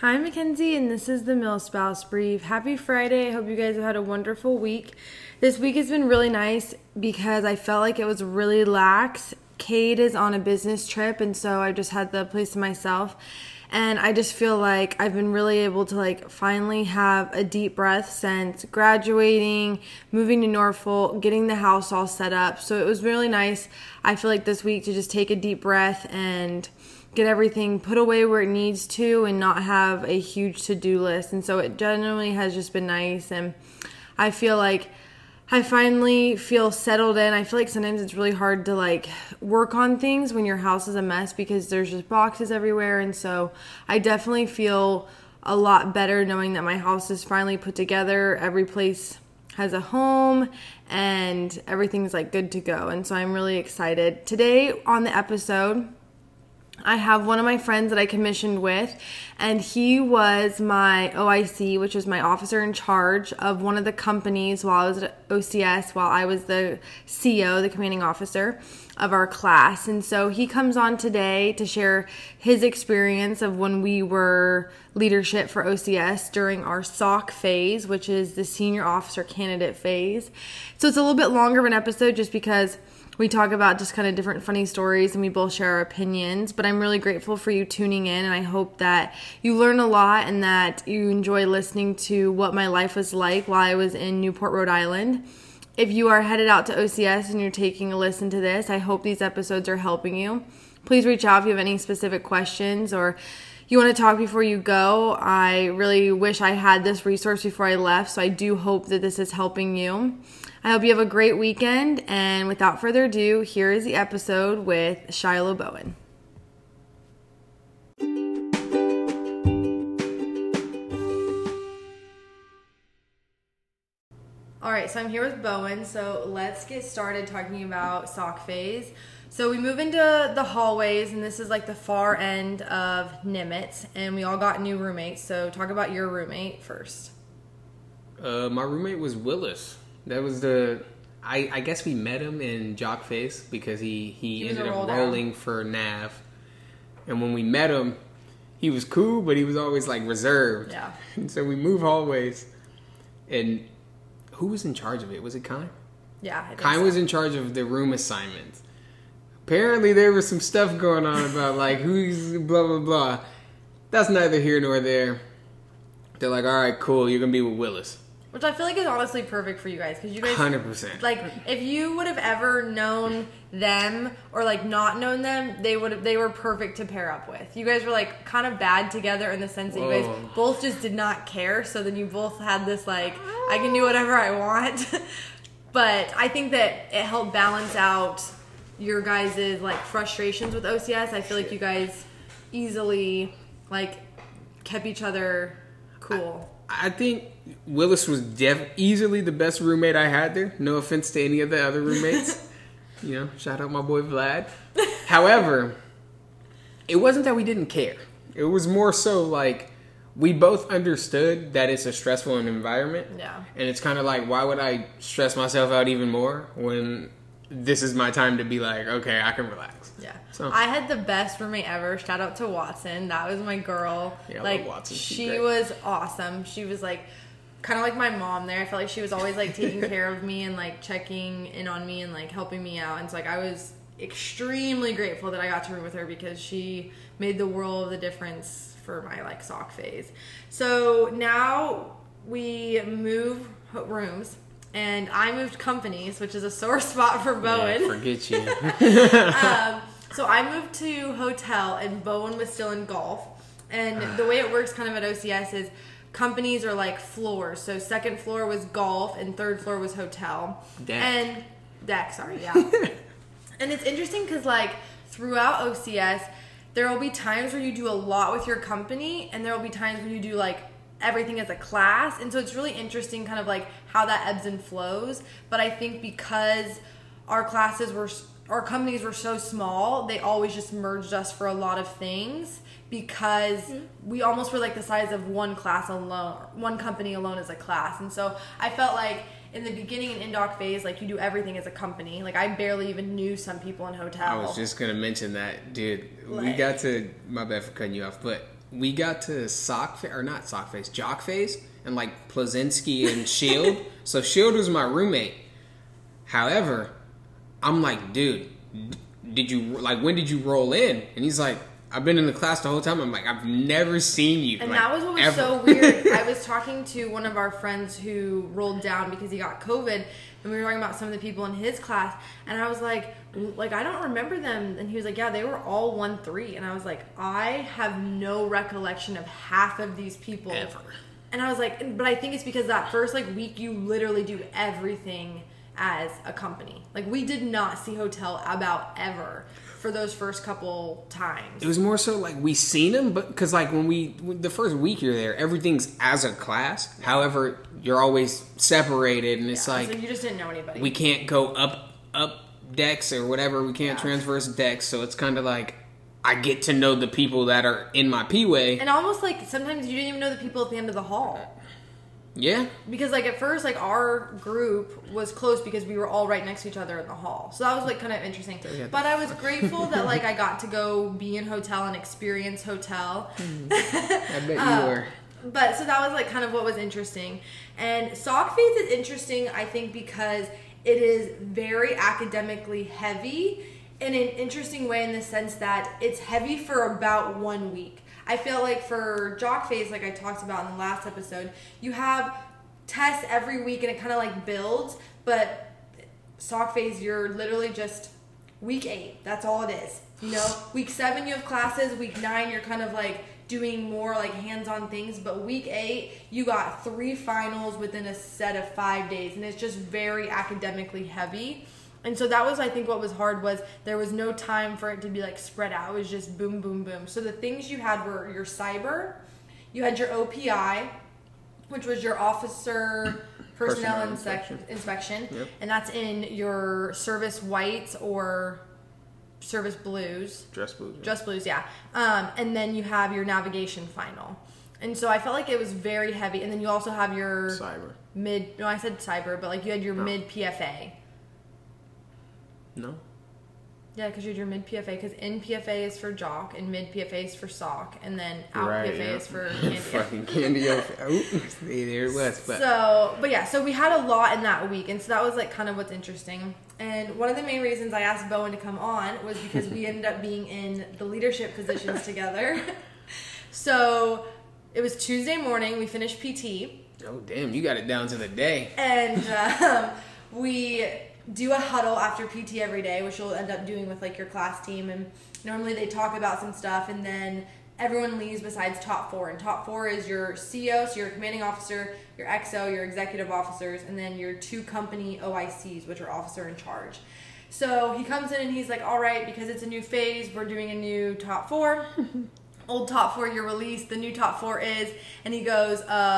Hi, Mackenzie, and this is the Milspouse Brief. Happy Friday. I hope you guys have had a wonderful week. This week has been really nice because I felt like it was really lax. Cade is on a business trip, and so I just had the place to myself. And I just feel like I've been really able to finally have a deep breath since graduating, moving to Norfolk, getting the house all set up. So it was really nice, I feel like, this week to just take a deep breath and get everything put away where it needs to and not have a huge to-do list. And so it generally has just been nice. And I feel like I finally feel settled in. I feel like sometimes it's really hard to work on things when your house is a mess because there's just boxes everywhere. And so I definitely feel a lot better knowing that my house is finally put together. Every place has a home and everything's good to go. And so I'm really excited. Today on the episode, I have one of my friends that I commissioned with, and he was my OIC, which was my officer in charge of one of the companies while I was at OCS, while I was the CO, the commanding officer of our class. And so he comes on today to share his experience of when we were leadership for OCS during our SOC phase, which is the senior officer candidate phase. So it's a little bit longer of an episode just because we talk about just kind of different funny stories and we both share our opinions, but I'm really grateful for you tuning in, and I hope that you learn a lot and that you enjoy listening to what my life was like while I was in Newport, Rhode Island. If you are headed out to OCS and you're taking a listen to this, I hope these episodes are helping you. Please reach out if you have any specific questions or you want to talk before you go. I really wish I had this resource before I left, so I do hope that this is helping you. I hope you have a great weekend, and without further ado, here is the episode with Shiloh Bowen. Alright, so I'm here with Bowen, so let's get started talking about SOC phase. So we move into the hallways, and this is the far end of Nimitz, and we all got new roommates, so talk about your roommate first. My roommate was Willis. That was I guess we met him in Jock Face because he ended up rolling for Nav. And when we met him, he was cool, but he was always reserved. Yeah. And so we moved hallways. And who was in charge of it? Was it Kine? Yeah, I think Kine was in charge of the room assignments. Apparently there was some stuff going on about who's blah, blah, blah. That's neither here nor there. They're all right, cool, you're going to be with Willis. Which I feel is honestly perfect for you guys. Because you guys... 100%. If you would have ever known them or, not known them, they were perfect to pair up with. You guys were, kind of bad together in the sense that you guys both just did not care. So then you both had this, I can do whatever I want. But I think that it helped balance out your guys' frustrations with OCS. I feel like you guys easily, kept each other cool. I think Willis was easily the best roommate I had there. No offense to any of the other roommates. Shout out my boy Vlad. However, it wasn't that we didn't care. It was more so we both understood that it's a stressful environment. Yeah. And it's kind of why would I stress myself out even more when this is my time to be okay, I can relax. Yeah. So I had the best roommate ever. Shout out to Watson. That was my girl. Yeah, I love Watson. She was awesome. She was kind of like my mom there. I felt like she was always taking care of me and checking in on me and helping me out. And so I was extremely grateful that I got to room with her because she made the world of the difference for my SOC phase. So now we move rooms. And I moved companies, which is a sore spot for Bowen. Yeah, forget you. So I moved to hotel, and Bowen was still in golf. And the way it works kind of at OCS is companies are floors. So second floor was golf, and third floor was hotel. Deck, sorry, yeah. And it's interesting because throughout OCS, there will be times where you do a lot with your company, and there will be times where you do everything as a class. And so it's really interesting kind of how that ebbs and flows. But I think because our companies were so small, they always just merged us for a lot of things because we almost were the size of one class alone, one company alone as a class. And so I felt in the beginning in Indoc phase, you do everything as a company. I barely even knew some people in hotel. I was just going to mention that, dude. We got to, my bad for cutting you off, but we got to Jock Phase, and like Plazinski and Shield. So Shield was my roommate. However, I'm like, dude, when did you roll in? And he's like, I've been in the class the whole time. I'm like, I've never seen you. And like, that was what was ever. so weird. I was talking to one of our friends who rolled down because he got COVID, and we were talking about some of the people in his class, and I was like, I don't remember them. And he was like, yeah, they were all 1-3. And I was like, I have no recollection of half of these people. Ever. And I was like, but I think it's because that first like week you literally do everything as a company. Like, we did not see hotel about ever for those first couple times. It was more so like we seen them, but because like when the first week you're there, everything's as a class. However, you're always separated, and it's like so you just didn't know anybody. We can't go up decks or whatever. We can't transverse decks, so it's kind of like I get to know the people that are in my P-way. And almost like sometimes you didn't even know the people at the end of the hall. Yeah. Because like at first like our group was close because we were all right next to each other in the hall. So that was like kind of interesting. But I was grateful that like I got to go be in hotel and experience hotel. I bet you were. But so that was like kind of what was interesting. And Sock Phase is interesting, I think, because it is very academically heavy in an interesting way, in the sense that it's heavy for about 1 week. I feel like for Jock Phase, like I talked about in the last episode, you have tests every week and it kind of like builds, but Sock Phase, you're literally just week 8. That's all it is. You know, week 7 you have classes, week 9 you're kind of like doing more like hands-on things, but week 8 you got 3 finals within a set of 5 days, and it's just very academically heavy. And so that was, I think, what was hard, was there was no time for it to be like spread out. It was just boom, boom, boom. So the things you had were your cyber, you had your OPI, which was your officer personnel inspection. Yep. And that's in your service whites or service blues. Dress blues. Dress blues, yeah. And then you have your navigation final. And so I felt like it was very heavy. And then you also have your cyber. I said cyber, but like you had your mid PFA. No. Yeah, because you had your mid PFA, because in PFA is for jock, and mid PFA is for sock, and then out PFA is for candy. Fucking candy. There it was. So we had a lot in that week, and so that was like kind of what's interesting. And one of the main reasons I asked Bowen to come on was because we ended up being in the leadership positions together. So it was Tuesday morning, we finished PT. Oh, damn, you got it down to the day. And we do a huddle after PT every day, which you'll end up doing with like your class team, and normally they talk about some stuff, and then everyone leaves besides top 4, and top 4 is your CO, so your commanding officer, your XO, your executive officers, and then your 2 company OICs, which are officer in charge. So he comes in and he's like, all right, because it's a new phase, we're doing a new top 4. Old top 4, you're released. The new top 4 is, and he goes,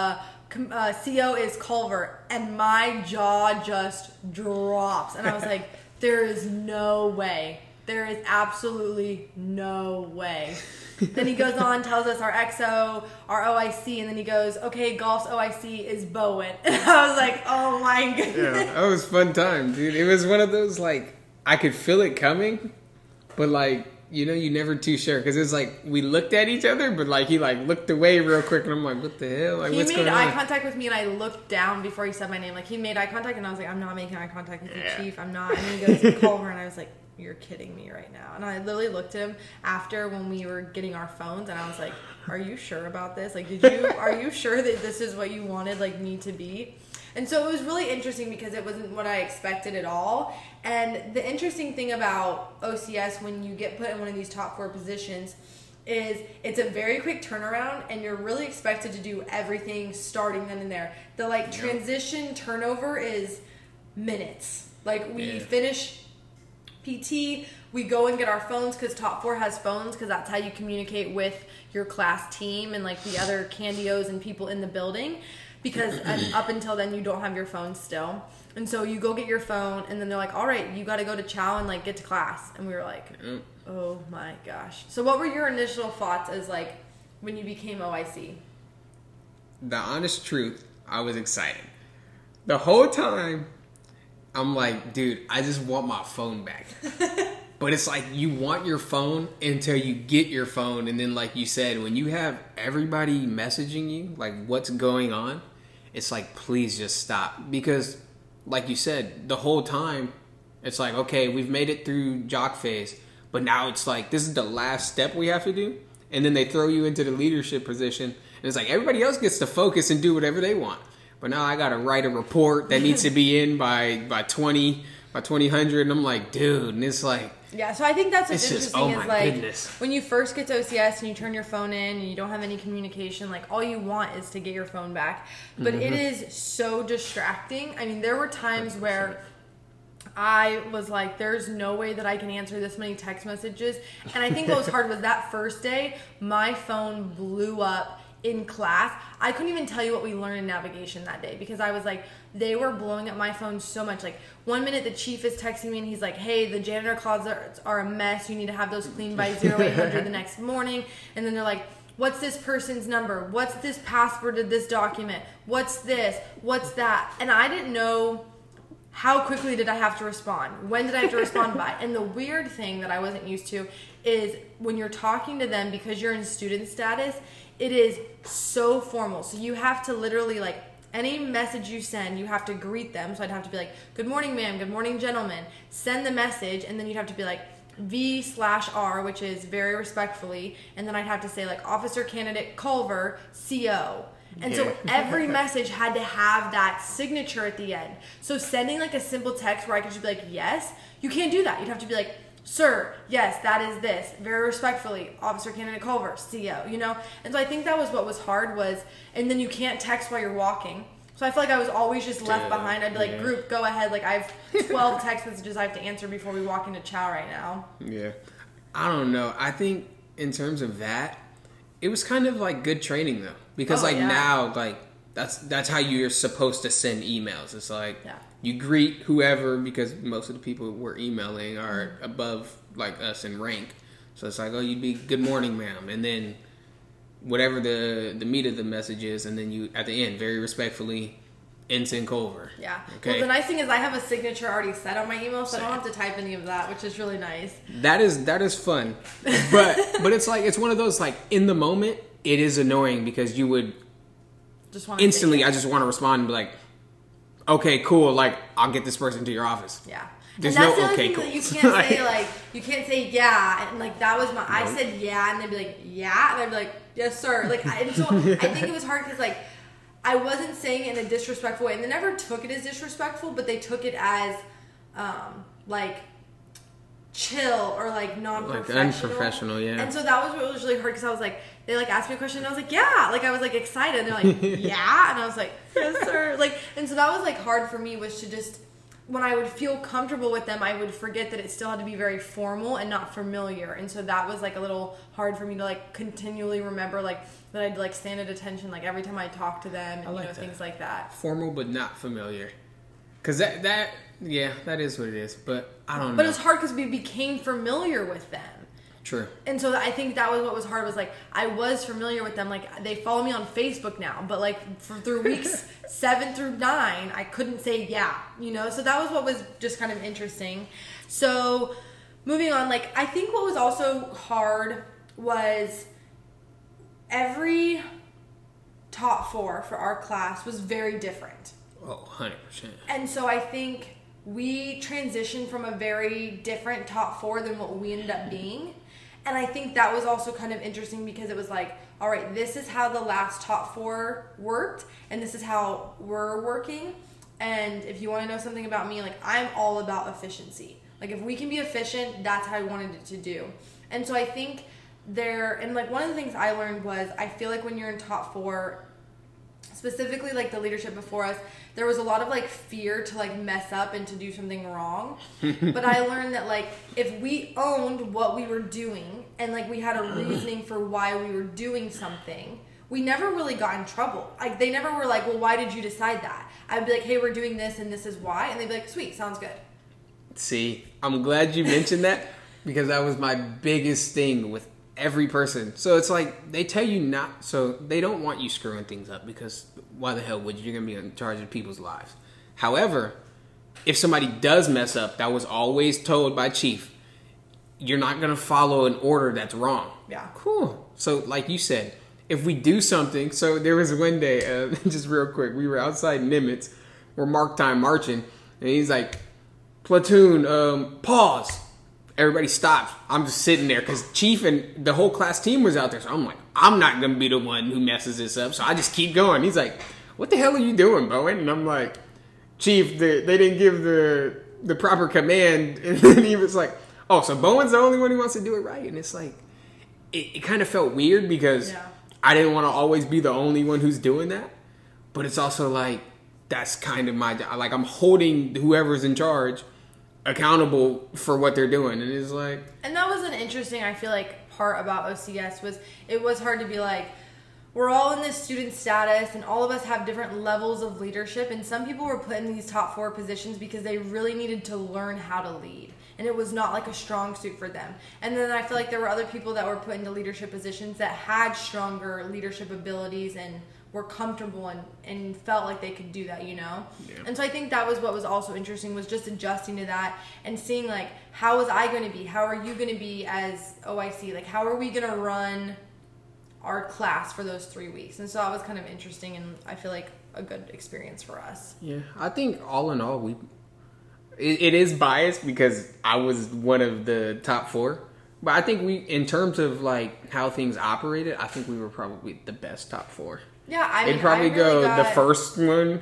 CO is Culver, and my jaw just drops, and I was like, there is no way. There is absolutely no way. Then he goes on, tells us our XO, our OIC, and then he goes, okay, golf's OIC is Bowen. And I was like, oh my goodness. Yeah, that was fun time, dude. It was one of those, like, I could feel it coming, but like, you know, you never too sure, because it's like we looked at each other, but like he like looked away real quick, and I'm like, what the hell? Like, what's going on? He made eye contact with me, and I looked down before he said my name. Like, he made eye contact, and I was like, I'm not making eye contact with you, Chief. I'm not. And then he goes, Culver, and I was like, you're kidding me right now. And I literally looked at him after when we were getting our phones, and I was like, are you sure about this? Like, are you sure that this is what you wanted like me to be? And so it was really interesting because it wasn't what I expected at all. And the interesting thing about OCS when you get put in one of these top 4 positions is it's a very quick turnaround, and you're really expected to do everything starting then and there. The like transition turnover is minutes. Like, we finish PT, we go and get our phones, because top 4 has phones, because that's how you communicate with your class team and like the other candios and people in the building. Because up until then, you don't have your phone still. And so you go get your phone, and then they're like, all right, you got to go to chow and like get to class. And we were like, oh my gosh. So what were your initial thoughts as like when you became OIC? The honest truth, I was excited. The whole time, I'm like, dude, I just want my phone back. But it's like you want your phone until you get your phone. And then like you said, when you have everybody messaging you, like what's going on, it's like, please just stop. Because like you said, the whole time, it's like, okay, we've made it through jock phase. But now it's like, this is the last step we have to do. And then they throw you into the leadership position. And it's like, everybody else gets to focus and do whatever they want. But now I got to write a report that needs to be in by 2000. And I'm like, dude, and it's like, yeah, so I think that's what's interesting is like goodness. When you first get to OCS and you turn your phone in and you don't have any communication, like all you want is to get your phone back. But it is so distracting. I mean, there were times 100%. where I was like, there's no way that I can answer this many text messages. And I think what was hard was that first day, my phone blew up in class. I couldn't even tell you what we learned in navigation that day because I was like, they were blowing up my phone so much. Like 1 minute the chief is texting me and he's like, hey, the janitor closets are a mess. You need to have those cleaned by 0800 the next morning. And then they're like, what's this person's number? What's this password to this document? What's this? What's that? And I didn't know how quickly did I have to respond? When did I have to respond by? And the weird thing that I wasn't used to is when you're talking to them because you're in student status, it is so formal. So you have to literally like any message you send, you have to greet them. So I'd have to be like, good morning, ma'am. Good morning, gentlemen. Send the message. And then you'd have to be like V/R, which is very respectfully. And then I'd have to say like Officer Candidate Culver, CO. And so every message had to have that signature at the end. So sending like a simple text where I could just be like, yes, you can't do that. You'd have to be like, sir, yes, that is this. Very respectfully, Officer Candidate Culver, CO, you know? And so I think that was what was hard was, and then you can't text while you're walking. So I feel like I was always just left behind. I'd be like, group, go ahead. Like I have 12 text messages I have to answer before we walk into chow right now. Yeah. I don't know. I think in terms of that, it was kind of like good training though. Because now, like, that's how you're supposed to send emails. It's like you greet whoever because most of the people we're emailing are above like us in rank. So it's like, oh, you'd be good morning, ma'am, and then whatever the meat of the message is, and then you at the end very respectfully, Ensign Culver. Yeah. Okay. Well, the nice thing is I have a signature already set on my email, so I don't have to type any of that, which is really nice. That is fun, but it's like it's one of those like in the moment it is annoying because you would. Just want instantly, I just want to respond and be like, okay, cool, like, I'll get this person to your office. Yeah. There's and that's no the okay, thing cool. That you can't say, like, you can't say, yeah, and, like, that was my, I said, yeah, and they'd be like, yeah, and I'd be like, yes, sir. Like, and so I think it was hard because, like, I wasn't saying it in a disrespectful way, and they never took it as disrespectful, but they took it as, like, chill or, like, non-professional. Like, unprofessional, yeah. And so that was what was really hard because I was like, they like asked me a question and I was like, yeah, like I was like excited and they're like, yeah, and I was like, yes sir, like, and so that was like hard for me was to just when I would feel comfortable with them I would forget that it still had to be very formal and not familiar, and so that was like a little hard for me to like continually remember like that I'd like stand at attention like every time I talk to them and like things like that. Formal but not familiar, because that is what it is, but I don't know. But it was hard because we became familiar with them. True. And so I think that was what was hard was like I was familiar with them, like they follow me on Facebook now, but like through weeks 7 through 9 I couldn't say yeah, you know, so that was what was just kind of interesting. So moving on, like I think what was also hard was every top 4 for our class was very different. Oh, 100%. And so I think we transitioned from a very different top 4 than what we ended up being. And I think that was also kind of interesting because it was like, all right, this is how the last top 4 worked, and this is how we're working. And if you want to know something about me, like I'm all about efficiency. Like if we can be efficient, that's how I wanted it to do. And so I think and like one of the things I learned was I feel like when you're in top 4, specifically like the leadership before us, there was a lot of like fear to like mess up and to do something wrong. But I learned that like if we owned what we were doing and like we had a reasoning for why we were doing something, we never really got in trouble. Like they never were like, well, why did you decide that? I'd be like, hey, we're doing this and this is why, and they'd be like, sweet, sounds good. See, I'm glad you mentioned that because that was my biggest thing with every person. So it's like they tell you not, so they don't want you screwing things up because why the hell would you? You're going to be in charge of people's lives. However, if somebody does mess up, that was always told by Chief, you're not going to follow an order that's wrong. Yeah. Cool. So like you said, if we do something, so there was one day, just real quick, we were outside Nimitz, we're mark time marching, and he's like, platoon, pause. Everybody stops. I'm just sitting there because Chief and the whole class team was out there. So I'm like, I'm not going to be the one who messes this up. So I just keep going. He's like, what the hell are you doing, Bowen? And I'm like, Chief, they didn't give the proper command. And then he was like, oh, so Bowen's the only one who wants to do it right. And it's like, it kind of felt weird because I didn't want to always be the only one who's doing that. But it's also like, that's kind of my job. Like, I'm holding whoever's in charge accountable for what they're doing. And it's like... And that was an interesting, I feel like, part about OCS was it was hard to be like, we're all in this student status and all of us have different levels of leadership, and some people were put in these top 4 positions because they really needed to learn how to lead. And it was not like a strong suit for them. And then I feel like there were other people that were put into leadership positions that had stronger leadership abilities and were comfortable and felt like they could do that, you know? Yeah. And so I think that was what was also interesting, was just adjusting to that and seeing, like, how was I going to be? How are you going to be as OIC? Like, how are we going to run our class for those 3 weeks? And so that was kind of interesting, and I feel like a good experience for us. Yeah, I think all in all, it is biased because I was one of the top 4. But I think in terms of, like, how things operated, I think we were probably the best top 4. Yeah, I mean, it'd probably go the first one,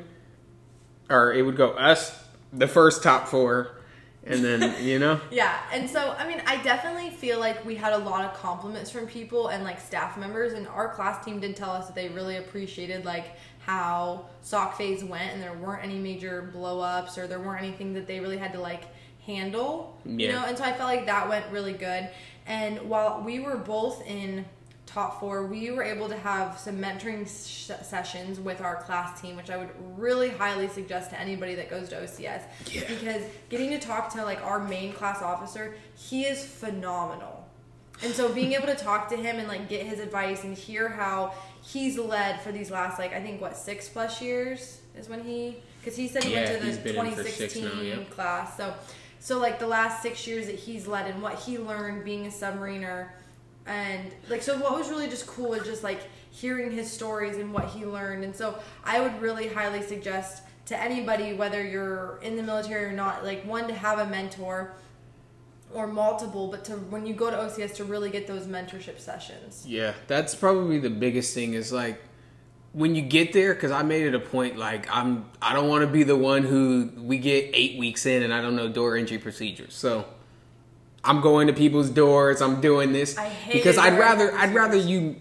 or it would go us, the first top 4, and then, you know? Yeah, and so, I mean, I definitely feel like we had a lot of compliments from people and, like, staff members, and our class team did tell us that they really appreciated, like, how sock phase went, and there weren't any major blow-ups, or there weren't anything that they really had to, like, handle, you know? And so I felt like that went really good. And while we were both in top 4, we were able to have some mentoring sessions with our class team, which I would really highly suggest to anybody that goes to OCS. Yeah. Because getting to talk to, like, our main class officer, he is phenomenal. And so being able to talk to him and, like, get his advice and hear how he's led for these last, like, I think, 6+ years is when because he said he went to the 2016 class. So, like, the last 6 years that he's led and what he learned being a submariner. And, like, so what was really just cool was just, like, hearing his stories and what he learned. And so I would really highly suggest to anybody, whether you're in the military or not, like, one, to have a mentor or multiple, but to, when you go to OCS, to really get those mentorship sessions. Yeah, that's probably the biggest thing is, like, when you get there, because I made it a point, like, I don't want to be the one who we get 8 weeks in and I don't know door entry procedures. So I'm going to people's doors. I'm doing this because I'd rather you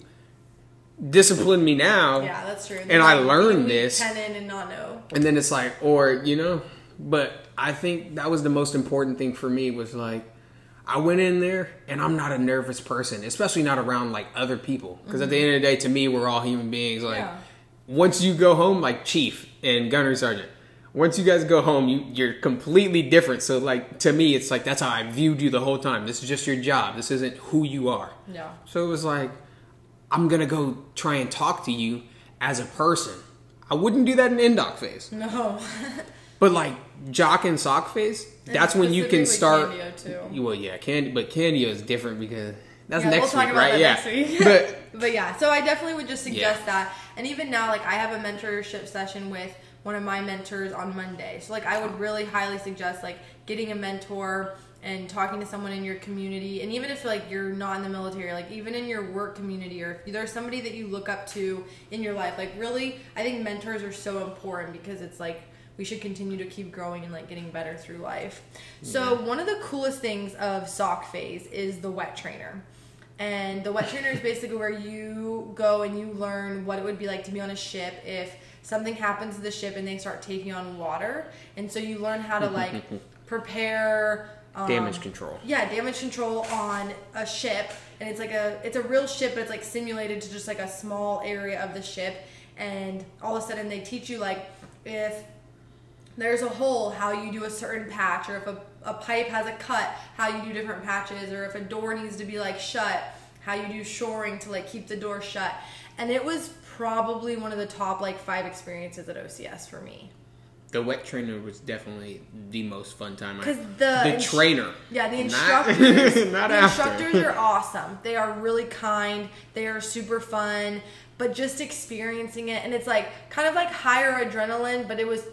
discipline me now. Yeah, that's true. And I learned this, 10 in and not know. And then it's like, or, you know, but I think that was the most important thing for me was, like, I went in there and I'm not a nervous person, especially not around, like, other people. Because at the end of the day, to me, we're all human beings. Like, once you go home, like Chief and Gunnery Sergeant, once you guys go home, you're completely different. So, like, to me, it's like, that's how I viewed you the whole time. This is just your job. This isn't who you are. Yeah. So it was like, I'm going to go try and talk to you as a person. I wouldn't do that in indoc phase. No. But, like, jock and sock phase, that's when you can start. Candio too. Well, yeah, but Candio is different because that's week, next week, right? Next week. But yeah, so I definitely would just suggest that. And even now, like, I have a mentorship session with one of my mentors on Monday. So, like, I would really highly suggest, like, getting a mentor and talking to someone in your community. And even if, like, you're not in the military, like, even in your work community, or if there's somebody that you look up to in your life, like, really, I think mentors are so important because it's like, we should continue to keep growing and, like, getting better through life. So one of the coolest things of SOC phase is the wet trainer. And the wet trainer is basically where you go and you learn what it would be like to be on a ship if something happens to the ship and they start taking on water. And so you learn how to, like, prepare damage control. Yeah, damage control on a ship. And it's like it's a real ship, but it's, like, simulated to just, like, a small area of the ship. And all of a sudden they teach you, like, if there's a hole, how you do a certain patch, or if a pipe has a cut, how you do different patches, or if a door needs to be, like, shut, how you do shoring to, like, keep the door shut. And it was probably one of the top, like, 5 experiences at OCS for me. The wet trainer was definitely the most fun time. Because the trainer. Yeah, the instructors. Not the after. Instructors are awesome. They are really kind. They are super fun. But just experiencing it, and it's like kind of like higher adrenaline, but it was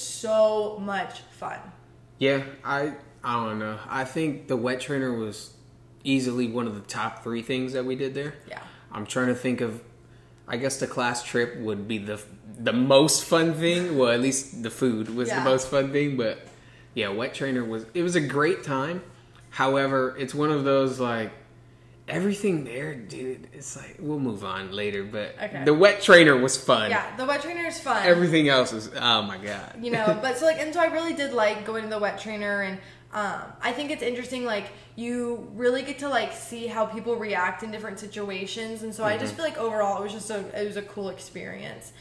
so much fun. Yeah, I don't know. I think the wet trainer was easily one of the top 3 things that we did there. Yeah. I'm trying to think of. I guess the class trip would be the most fun thing. Well, at least the food was the most fun thing. But yeah, wet trainer was a great time. However, it's one of those like everything there, dude. It's like we'll move on later. But the wet trainer was fun. Yeah, the wet trainer is fun. Everything else is oh my god. You know, but so I really did like going to the wet trainer, and I think it's interesting. Like you really get to like see how people react in different situations, and so I just feel like overall it was a cool experience.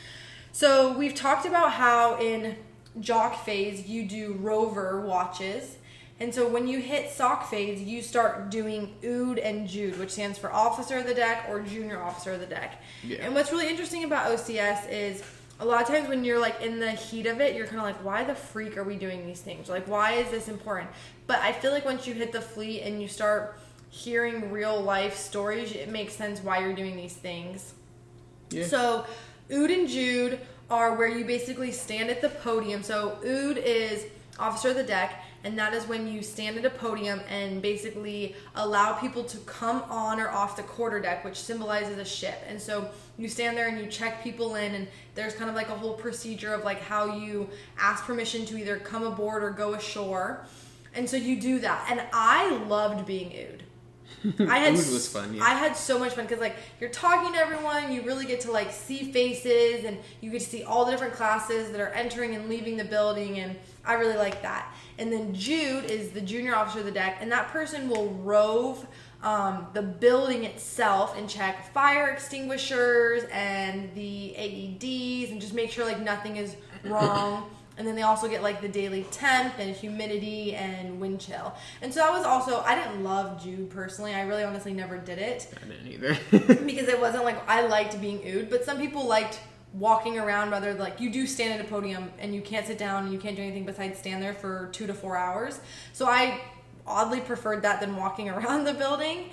So we've talked about how in jock phase you do rover watches, and so when you hit sock phase you start doing OOD and JUDE, which stands for Officer of the Deck or Junior Officer of the Deck. Yeah. And what's really interesting about OCS is a lot of times when you're like in the heat of it, you're kind of like, why the freak are we doing these things? Like, why is this important? But I feel like once you hit the fleet and you start hearing real life stories, it makes sense why you're doing these things. Yeah. So OOD and JUDE are where you basically stand at the podium. So OOD is Officer of the Deck, and that is when you stand at a podium and basically allow people to come on or off the quarterdeck, which symbolizes a ship. And so you stand there and you check people in, and there's kind of like a whole procedure of like how you ask permission to either come aboard or go ashore. And so you do that. And I loved being OOD. OOD was fun, yeah. I had so much fun because like you're talking to everyone, you really get to like see faces, and you get to see all the different classes that are entering and leaving the building, and I really like that. And then JUDE is the Junior Officer of the Deck, and that person will rove the building itself and check fire extinguishers and the AEDs and just make sure like nothing is wrong. And then they also get like the daily temp and humidity and wind chill. And so that was also, I didn't love JUDE personally. I really honestly never did it. I didn't either. Because it wasn't like, I liked being OOD, but some people liked walking around, rather like you do stand at a podium and you can't sit down and you can't do anything besides stand there for 2 to 4 hours. So I oddly preferred that than walking around the building.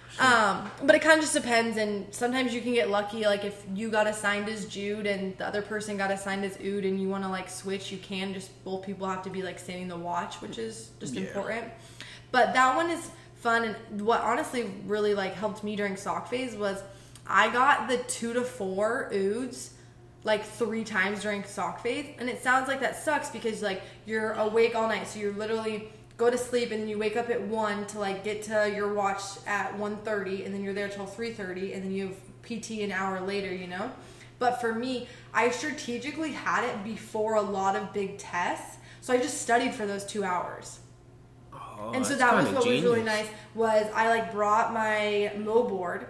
But it kind of just depends, and sometimes you can get lucky, like if you got assigned as JUDE and the other person got assigned as OOD and you want to like switch, you can. Just both people have to be like standing the watch, which is just important. But that one is fun, and what honestly really like helped me during sock phase was I got the 2 to 4 OODs like 3 times during sock phase, and it sounds like that sucks because like you're awake all night, so you're literally go to sleep and then you wake up at 1 to like get to your watch at 1:30, and then you're there till 3:30, and then you have PT an hour later, you know. But for me, I strategically had it before a lot of big tests, so I just studied for those 2 hours. Oh, and so that was what was really nice was I like brought my Mo board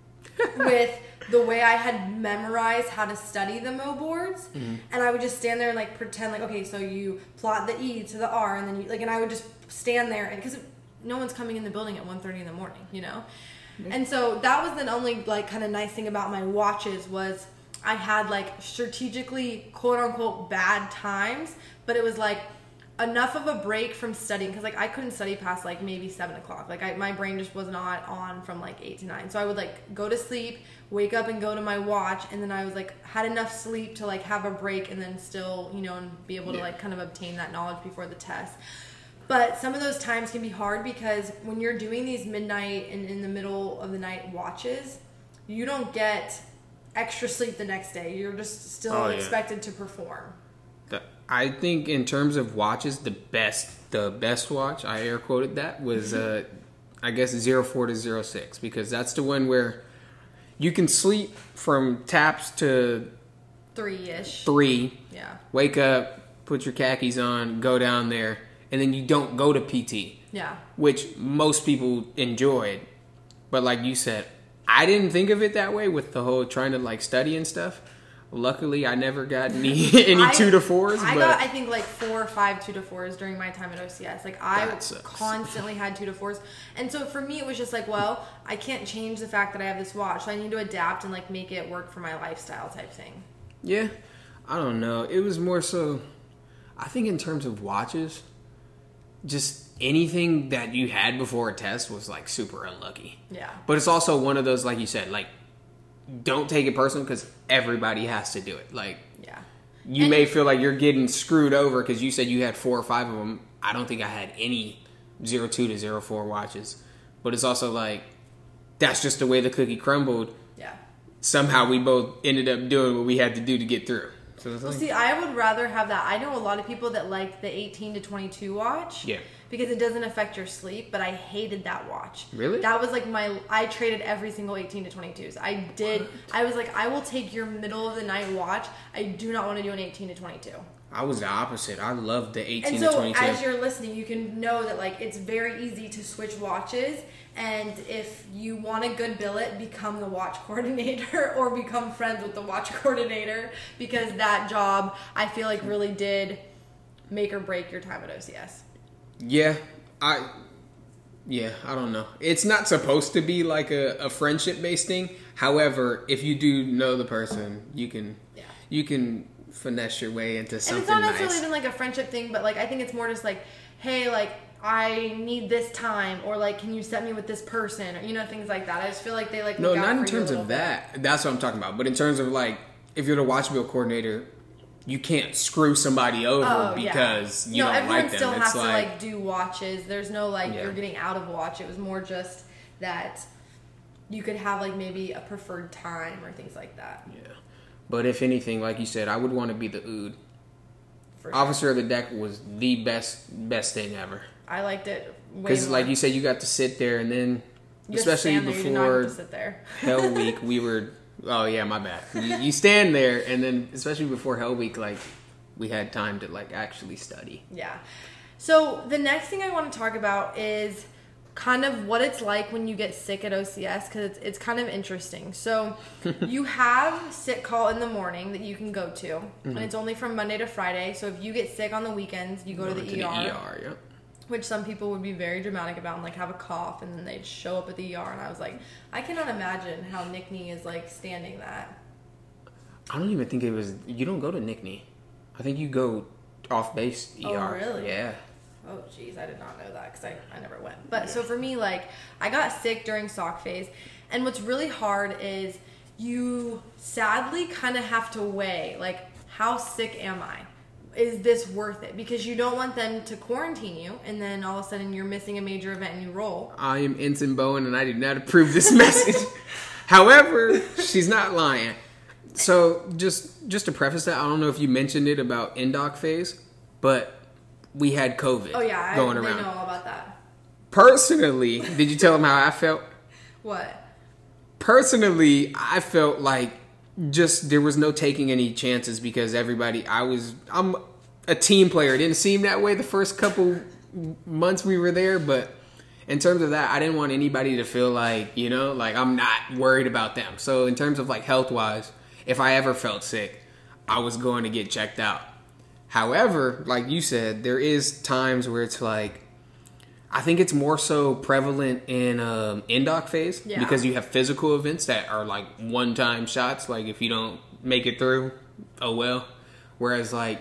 with the way I had memorized how to study the Mo boards, and I would just stand there and like pretend like, okay, so you plot the E to the R, and then you like, and I would just stand there, and because no one's coming in the building at 1:30 in the morning, you know. And so that was the only like kind of nice thing about my watches was I had like strategically quote unquote bad times, but it was like enough of a break from studying, because like I couldn't study past like maybe 7 o'clock. Like my brain just was not on from like 8 to 9. So I would like go to sleep, wake up and go to my watch, and then I was like had enough sleep to like have a break and then still, you know, and be able to like kind of obtain that knowledge before the test. But some of those times can be hard because when you're doing these midnight and in the middle of the night watches, you don't get extra sleep the next day. You're just still expected to perform. I think in terms of watches, the best watch, I air quoted that, was I guess 04 to 06, because that's the one where you can sleep from taps to 3-ish. 3. Yeah. Wake up, put your khakis on, go down there, and then you don't go to PT. Yeah. Which most people enjoyed. But like you said, I didn't think of it that way with the whole trying to like study and stuff. Luckily, I never got any 2 to 4s. I got, I think, like 4 or 5 2 to 4s during my time at OCS. Like, I constantly had 2 to 4s. And so for me, it was just like, well, I can't change the fact that I have this watch. So I need to adapt and, like, make it work for my lifestyle type thing. Yeah. I don't know. It was more so, I think in terms of watches, just anything that you had before a test was like super unlucky. Yeah. But it's also one of those, like you said, like, don't take it personal because everybody has to do it. Like, yeah, you may feel like you're getting screwed over because you said you had 4 or 5 of them. I don't think I had any 02 to 04 watches. But it's also like, that's just the way the cookie crumbled. Yeah. Somehow we both ended up doing what we had to do to get through. So it's like, see, I would rather have that. I know a lot of people that like the 18 to 22 watch. Yeah. Because it doesn't affect your sleep, but I hated that watch. Really? That was like I traded every single 18 to 22s. I did. What? I was like, I will take your middle of the night watch. I do not want to do an 18 to 22. I was the opposite. I loved the 18 and to 22. So as you're listening, you can know that like it's very easy to switch watches. And if you want a good billet, become the watch coordinator or become friends with the watch coordinator, because that job, I feel like, really did make or break your time at OCS. Yeah, I don't know. It's not supposed to be like a friendship-based thing. However, if you do know the person, you can finesse your way into something nice. And it's not necessarily even like a friendship thing, but like I think it's more just like, hey, like I need this time, or like, can you set me with this person, or things like that. I just feel like they like no, not in terms of that. That's what I'm talking about. But in terms of like, if you're the watch bill coordinator, you can't screw somebody over because you don't like them. No, everyone still has to like do watches. There's no like you're getting out of watch. It was more just that you could have like maybe a preferred time or things like that. Yeah. But if anything, like you said, I would want to be the OOD. For Officer of the Deck was the best thing ever. I liked it because, like you said, you got to sit there, and then especially before Hell Week, we were. Oh yeah, my bad. You stand there, and then especially before Hell Week, like we had time to like actually study. Yeah. So the next thing I want to talk about is kind of what it's like when you get sick at OCS, because it's kind of interesting. So you have sick call in the morning that you can go to, and it's only from Monday to Friday. So if you get sick on the weekends, you go to the ER. Yep. Which some people would be very dramatic about and like have a cough, and then they'd show up at the ER, and I was like, I cannot imagine how Nickney is like standing that. I don't even think it was. You don't go to Nickney. I think you go off base ER. Oh really? Yeah. Oh geez, I did not know that because I never went. But so for me, like I got sick during sock phase, and what's really hard is you sadly kind of have to weigh like, how sick am I? Is this worth it? Because you don't want them to quarantine you, and then all of a sudden you're missing a major event and you roll. I am Ensign Bowen, and I do not approve this message. However, she's not lying. So just to preface that, I don't know if you mentioned it about NDOC phase, but we had COVID going around. I know all about that. Personally, did you tell them how I felt? What? Personally, I felt like just there was no taking any chances because I'm a team player. It didn't seem that way the first couple months we were there, but in terms of that, I didn't want anybody to feel like, like I'm not worried about them. So in terms of like health wise, if I ever felt sick, I was going to get checked out. However, like you said, there is times where it's like, I think it's more so prevalent in NDOC phase because you have physical events that are like one-time shots. Like if you don't make it through, oh well. Whereas like,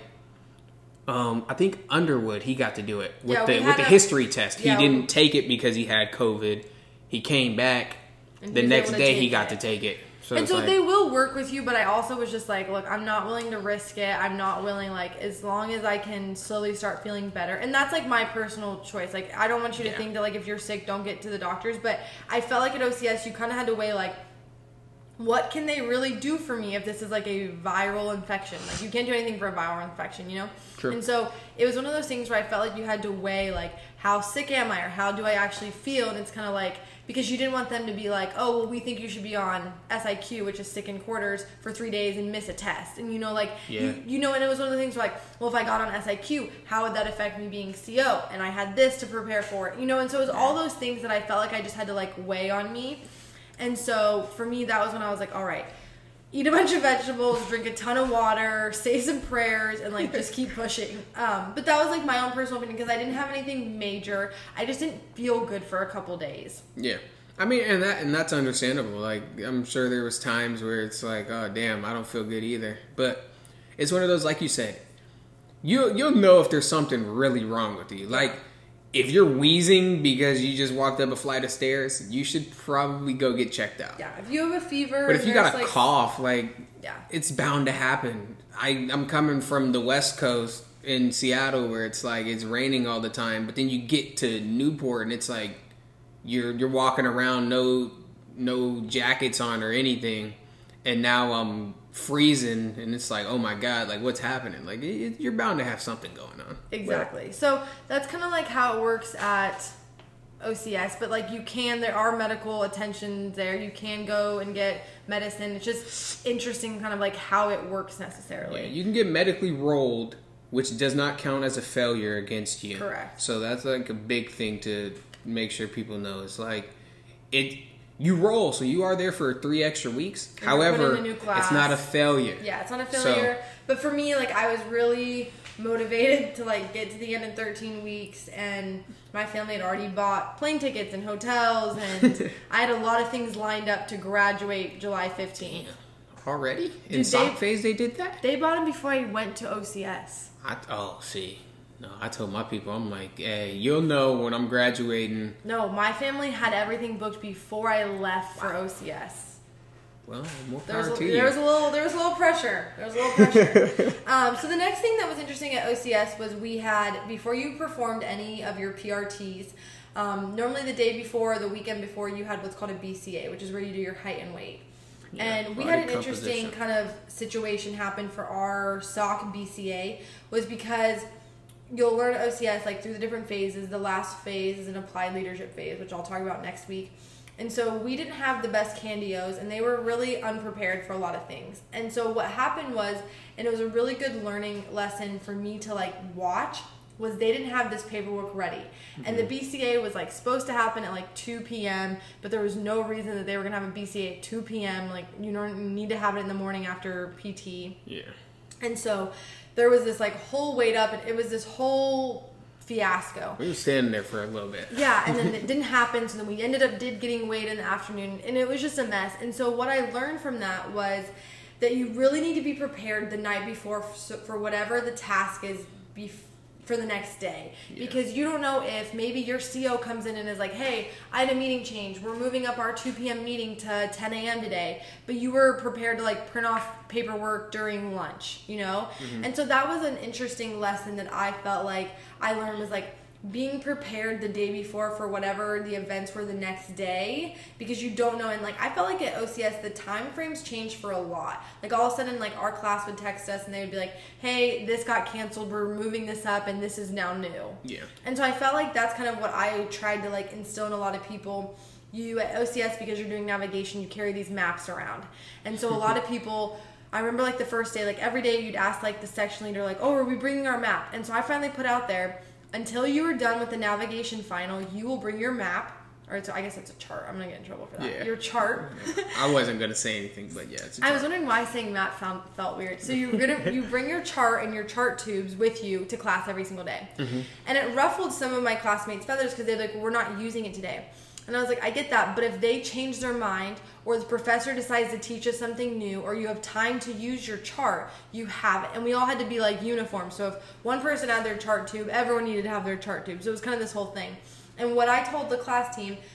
I think Underwood, he got to do it with the history test. He didn't take it because he had COVID. He came back the next day. He got to take it. So they will work with you, but I also was just like, look, I'm not willing to risk it. I'm not willing, like, as long as I can slowly start feeling better. And that's, like, my personal choice. Like, I don't want you to think that, like, if you're sick, don't get to the doctors. But I felt like at OCS, you kind of had to weigh, like, what can they really do for me if this is, like, a viral infection? Like, you can't do anything for a viral infection, True. And so it was one of those things where I felt like you had to weigh, like, how sick am I or how do I actually feel? And it's kind of like, because you didn't want them to be like, oh, well, we think you should be on SIQ, which is sick in quarters, for 3 days and miss a test. And, and it was one of the things where like, well, if I got on SIQ, how would that affect me being CO? And I had this to prepare for it, and so it was all those things that I felt like I just had to like weigh on me. And so for me, that was when I was like, all right, eat a bunch of vegetables, drink a ton of water, say some prayers, and like just keep pushing. But that was like my own personal opinion because I didn't have anything major. I just didn't feel good for a couple days. Yeah. I mean, and that's understandable. Like, I'm sure there was times where it's like, oh, damn, I don't feel good either. But it's one of those, like you said, you'll know if there's something really wrong with you. Like, if you're wheezing because you just walked up a flight of stairs, you should probably go get checked out. Yeah, if you have a fever. But if you got a cough, like, yeah, it's bound to happen. I'm coming from the West Coast in Seattle where it's like it's raining all the time, but then you get to Newport and it's like you're walking around no jackets on or anything, and now I'm freezing and it's like, oh my god, like what's happening? Like you're bound to have something going on. Exactly. But, so that's kind of like how it works at OCS, but like there are medical attention there. You can go and get medicine. It's just interesting kind of like how it works necessarily. Yeah, you can get medically rolled, which does not count as a failure against you. Correct. So that's like a big thing to make sure people know. It's like you roll, so you are there for 3 extra weeks. And however, it's not a failure. Yeah, it's not a failure. So, but for me, like I was really motivated to like get to the end in 13 weeks, and my family had already bought plane tickets and hotels, and I had a lot of things lined up to graduate July 15th. Already? In sock phase they did that? They bought them before I went to OCS. No, I told my people, I'm like, hey, you'll know when I'm graduating. No, my family had everything booked before I left for OCS. Well, more power to you. There was a little pressure. So the next thing that was interesting at OCS was we had, before you performed any of your PRTs, normally the day before, the weekend before, you had what's called a BCA, which is where you do your height and weight. Yeah, and we had an interesting kind of situation happen for our SOC BCA, was because you'll learn at OCS like through the different phases. The last phase is an applied leadership phase, which I'll talk about next week. And so we didn't have the best candios, and they were really unprepared for a lot of things. And so what happened was, and it was a really good learning lesson for me to like watch, was they didn't have this paperwork ready. Mm-hmm. And the BCA was like supposed to happen at like 2 p.m., but there was no reason that they were going to have a BCA at 2 p.m. Like you need to have it in the morning after PT. Yeah. And so there was this like whole wait up, and it was this whole fiasco. We were standing there for a little bit. Yeah, and then it didn't happen, so then we ended up getting weighed in the afternoon, and it was just a mess. And so what I learned from that was that you really need to be prepared the night before for whatever the task is for the next day. Yeah. Because you don't know if maybe your CO comes in and is like, hey, I had a meeting change. We're moving up our 2 p.m. meeting to 10 a.m. today. But you were prepared to like print off paperwork during lunch, you know? Mm-hmm. And so that was an interesting lesson that I felt like I learned, was like being prepared the day before for whatever the events were the next day, because you don't know. And like I felt like at OCS the time frames changed for a lot. Like all of a sudden like our class would text us and they would be like, hey, this got canceled, we're moving this up and this is now new. Yeah. And so I felt like that's kind of what I tried to like instill in a lot of people. You at OCS, because you're doing navigation, you carry these maps around. And so a lot of people, I remember like the first day, like every day you'd ask like the section leader like, oh, are we bringing our map? And so I finally put out there, until you are done with the navigation final, you will bring your map, or I guess it's a chart. I'm going to get in trouble for that. Yeah. Your chart. I wasn't going to say anything, but yeah, it's a chart. I was wondering why saying map felt weird. So you bring your chart and your chart tubes with you to class every single day. Mm-hmm. And it ruffled some of my classmates' feathers because they're like, well, we're not using it today. And I was like, I get that, but if they change their mind, or the professor decides to teach us something new, or you have time to use your chart, you have it. And we all had to be like uniform. So if one person had their chart tube, everyone needed to have their chart tube. So it was kind of this whole thing. And what I told the class,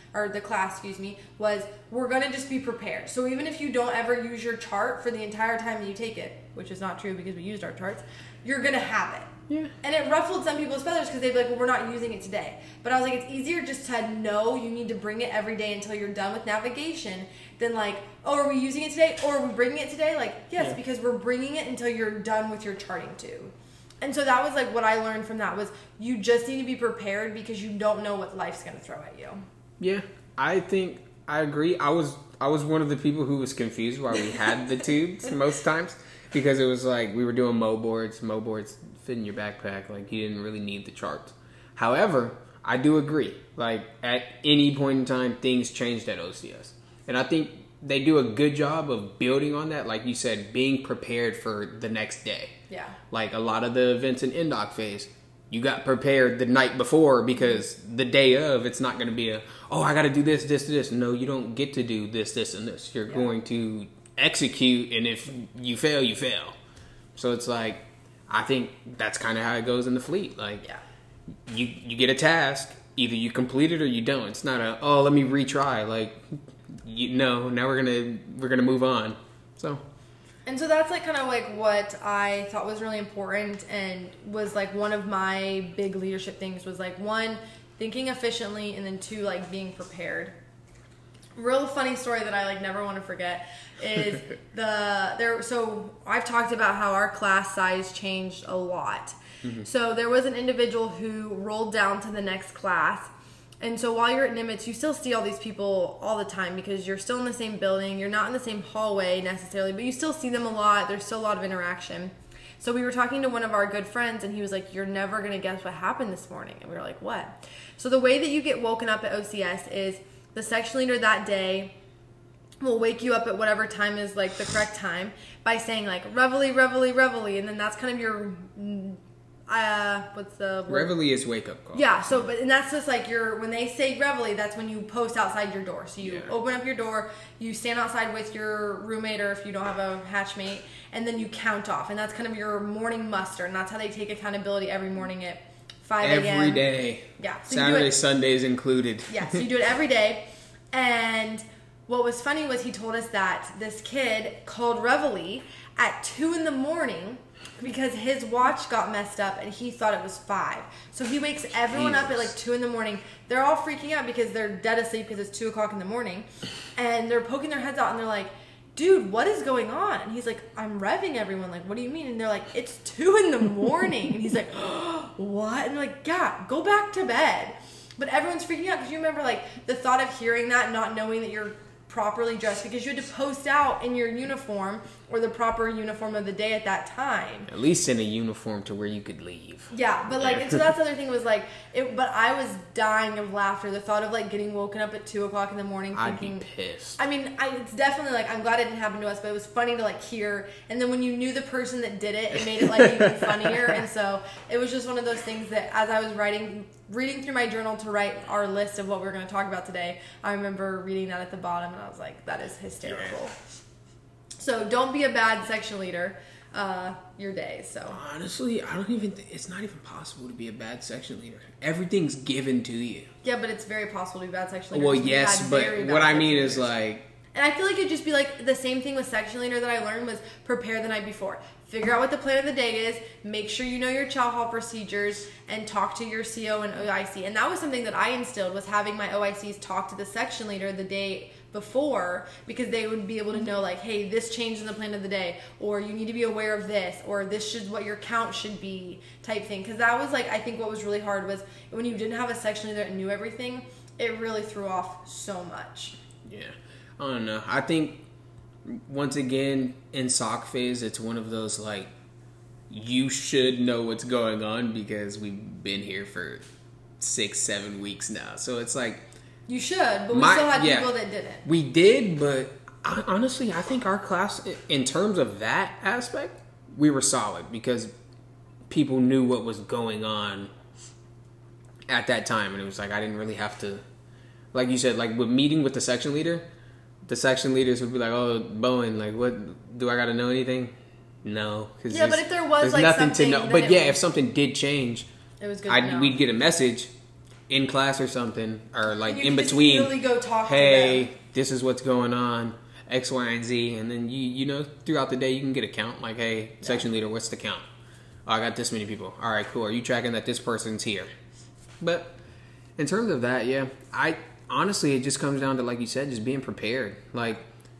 was we're going to just be prepared. So even if you don't ever use your chart for the entire time that you take it, which is not true because we used our charts, you're going to have it. Yeah. And it ruffled some people's feathers because they'd be like, well, we're not using it today. But I was like, it's easier just to know you need to bring it every day until you're done with navigation than like, oh, are we using it today? Or are we bringing it today? Like, yes, because we're bringing it until you're done with your charting tube. And so that was like what I learned from that, was you just need to be prepared because you don't know what life's going to throw at you. Yeah, I think I agree. I was one of the people who was confused why we had the tubes most times, because it was like we were doing Mo boards fit in your backpack, like you didn't really need the charts. However, I do agree, like at any point in time things changed at OCS, and I think they do a good job of building on that, like you said, being prepared for the next day. Yeah, like a lot of the events in NDOC phase, you got prepared the night before, because the day of, it's not going to be I got to do this. No, you don't get to do this, and this. You're going to execute, and if you fail, you fail. So it's like, I think that's kind of how it goes in the fleet. Like, Yeah. you get a task, either you complete it or you don't. It's not let me retry. Like, now we're gonna move on. So. And so that's like kind of like what I thought was really important and was like one of my big leadership things was like, one, thinking efficiently, and then two, like being prepared. Real funny story that I like never want to forget is so I've talked about how our class size changed a lot. Mm-hmm. So there was an individual who rolled down to the next class. And so while you're at Nimitz, you still see all these people all the time because you're still in the same building. You're not in the same hallway necessarily, but you still see them a lot. There's still a lot of interaction. So we were talking to one of our good friends, and he was like, "You're never going to guess what happened this morning." And we were like, "What?" So the way that you get woken up at OCS is the section leader that day will wake you up at whatever time is like the correct time by saying like, "Reveille, reveille, reveille." And then that's kind of your... what's the word? Reveille is wake up call. Yeah, so and that's just like when they say reveille, that's when you post outside your door. So you open up your door, you stand outside with your roommate or if you don't have a hatchmate, and then you count off. And that's kind of your morning muster, and that's how they take accountability every morning at 5 a.m. Every day. Yeah. So Saturday, Sundays included. Yeah, so you do it every day. And what was funny was he told us that this kid called reveille at 2 a.m. because his watch got messed up and he thought it was 5. So he wakes everyone up at like 2 a.m. They're all freaking out because they're dead asleep because it's 2 o'clock in the morning. And they're poking their heads out and they're like, "Dude, what is going on?" And he's like, "I'm revving everyone." Like, "What do you mean?" And they're like, "It's 2 a.m. And he's like, "Oh, what?" And they're like, "Yeah, go back to bed." But everyone's freaking out because you remember like the thought of hearing that, not knowing that you're properly dressed because you had to post out in your uniform or the proper uniform of the day at that time. At least in a uniform to where you could leave. Yeah, but like, and so that's the other thing was like, but I was dying of laughter. The thought of like getting woken up at 2 o'clock in the morning thinking. I'd be pissed. I mean, it's definitely like, I'm glad it didn't happen to us, but it was funny to like hear. And then when you knew the person that did it, it made it like even funnier. And so it was just one of those things that as I was reading through my journal to write our list of what we were going to talk about today, I remember reading that at the bottom and I was like, that is hysterical. Yeah. So don't be a bad section leader your day. So honestly, I don't even it's not even possible to be a bad section leader. Everything's given to you. Yeah, but it's very possible to be a bad section leader. Well, yes, but what I mean is like, and I feel like it'd just be like the same thing with section leader that I learned was prepare the night before. Figure out what the plan of the day is, make sure you know your chow hall procedures, and talk to your CO and OIC. And that was something that I instilled, was having my OICs talk to the section leader the day before, because they would be able to know like, hey, this changed in the plan of the day, or you need to be aware of this, or this should what your count should be type thing. Because that was like, I think what was really hard was when you didn't have a section leader that knew everything, it really threw off so much. Yeah, I don't know. I think once again in SOC phase, it's one of those like, you should know what's going on because we've been here for 6-7 weeks now. So it's like, you should, but we still had people that didn't. We did, but honestly, I think our class, in terms of that aspect, we were solid because people knew what was going on at that time. And it was like, I didn't really have to, like you said, like with meeting with the section leader, the section leaders would be like, "Oh, Bowen, like, what, do I got to know anything?" No. Yeah, but if there was like nothing something to know. But yeah, if something did change, it was good to know. We'd get a message in class or something, or like in You between. really go talk hey, to them. This is what's going on, X, Y, and Z, and then you know throughout the day you can get a count. Like, hey, section leader, what's the count? Oh, I got this many people. All right, cool. Are you tracking that this person's here? But in terms of that, yeah, honestly, it just comes down to, like you said, just being prepared. Like,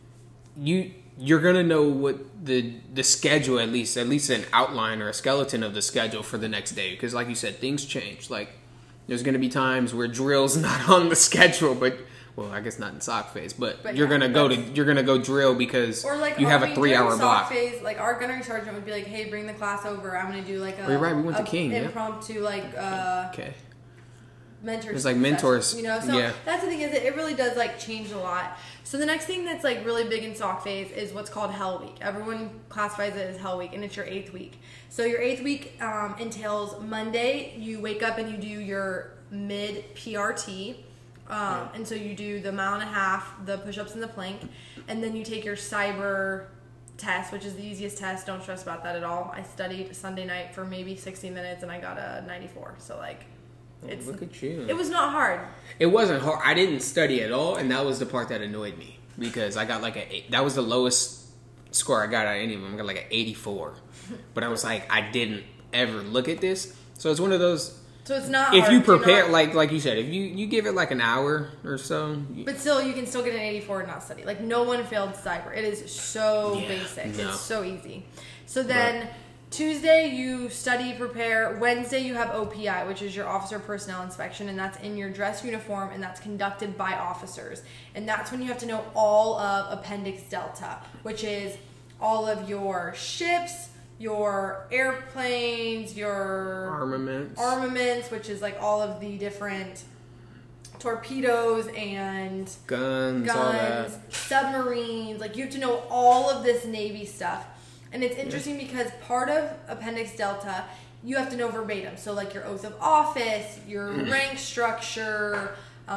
you're gonna know what the schedule, at least an outline or a skeleton of the schedule for the next day, because like you said, things change. Like, there's gonna be times where drill's not on the schedule, but well, I guess not in SOC phase, but you're gonna go drill because like, you have a 3-hour block. Phase, like our gunnery sergeant would be like, "Hey, bring the class over. I'm gonna do like a we went to King, impromptu like okay." Mentors. It's like mentors, sessions, you know. So that's the thing, is it really does like change a lot. So the next thing that's like really big in SOC phase is what's called Hell Week. Everyone classifies it as Hell Week, and it's your 8th week. So your 8th week entails Monday. You wake up and you do your mid PRT, and so you do the 1.5 miles, the push-ups and the plank, and then you take your cyber test, which is the easiest test. Don't stress about that at all. I studied Sunday night for maybe 60 minutes and I got a 94. So like, look at you. It was not hard. It wasn't hard. I didn't study at all, and that was the part that annoyed me because I got like that was the lowest score I got out of any of them. I got like an 84. But I was like, I didn't ever look at this. So it's one of those. So it's not if hard. you prepare, like you said, if you give it like an hour or so. But still, you can still get an 84 and not study. Like, no one failed cyber. It is so basic. No. It's so easy. So then, Tuesday, you study, prepare. Wednesday, you have OPI, which is your officer personnel inspection, and that's in your dress uniform, and that's conducted by officers. And that's when you have to know all of Appendix Delta, which is all of your ships, your airplanes, your armaments, which is like all of the different torpedoes and guns, all that. Submarines. Like, you have to know all of this Navy stuff. And it's interesting because part of Appendix Delta, you have to know verbatim. So like your oath of office, your rank structure,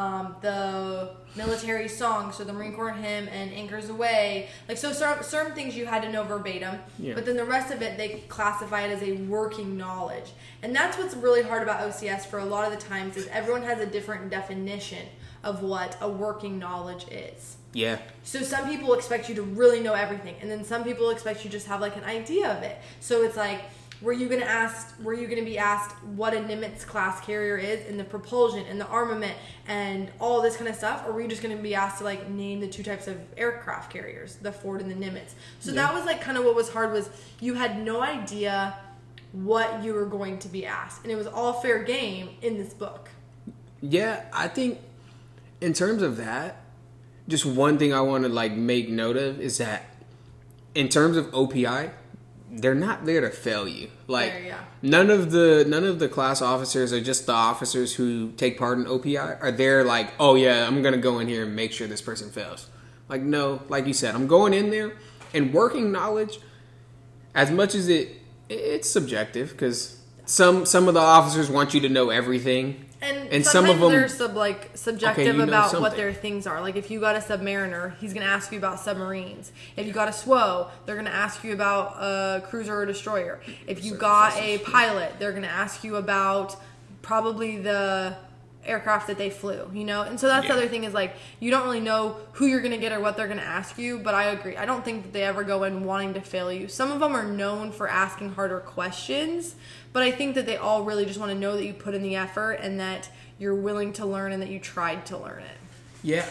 the military song, so the Marine Corps hymn and Anchors Away. Like, so certain things you had to know verbatim, but then the rest of it, they classify it as a working knowledge. And that's what's really hard about OCS for a lot of the times is everyone has a different definition of what a working knowledge is. Yeah. So some people expect you to really know everything, and then some people expect you just have like an idea of it. So it's like, were you going to be asked what a Nimitz class carrier is and the propulsion and the armament and all this kind of stuff? Or were you just going to be asked to like name the two types of aircraft carriers, the Ford and the Nimitz? So that was like kind of what was hard was you had no idea what you were going to be asked. And it was all fair game in this book. Yeah, I think in terms of that, just one thing I want to like make note of is that in terms of OPI, they're not there to fail you. Like none of the class officers or just the officers who take part in OPI are there like, oh yeah, I'm gonna go in here and make sure this person fails. Like, no, like you said, I'm going in there and working knowledge. As much as it's subjective because some of the officers want you to know everything. And some of them they're subjective about what their things are. Like if you got a submariner, he's going to ask you about submarines. If you got a SWO, they're going to ask you about a cruiser or destroyer. If you got a pilot, they're going to ask you about probably the aircraft that they flew, you know? And so that's the other thing is like, you don't really know who you're going to get or what they're going to ask you, but I agree. I don't think that they ever go in wanting to fail you. Some of them are known for asking harder questions, but I think that they all really just want to know that you put in the effort and that you're willing to learn and that you tried to learn it. Yeah,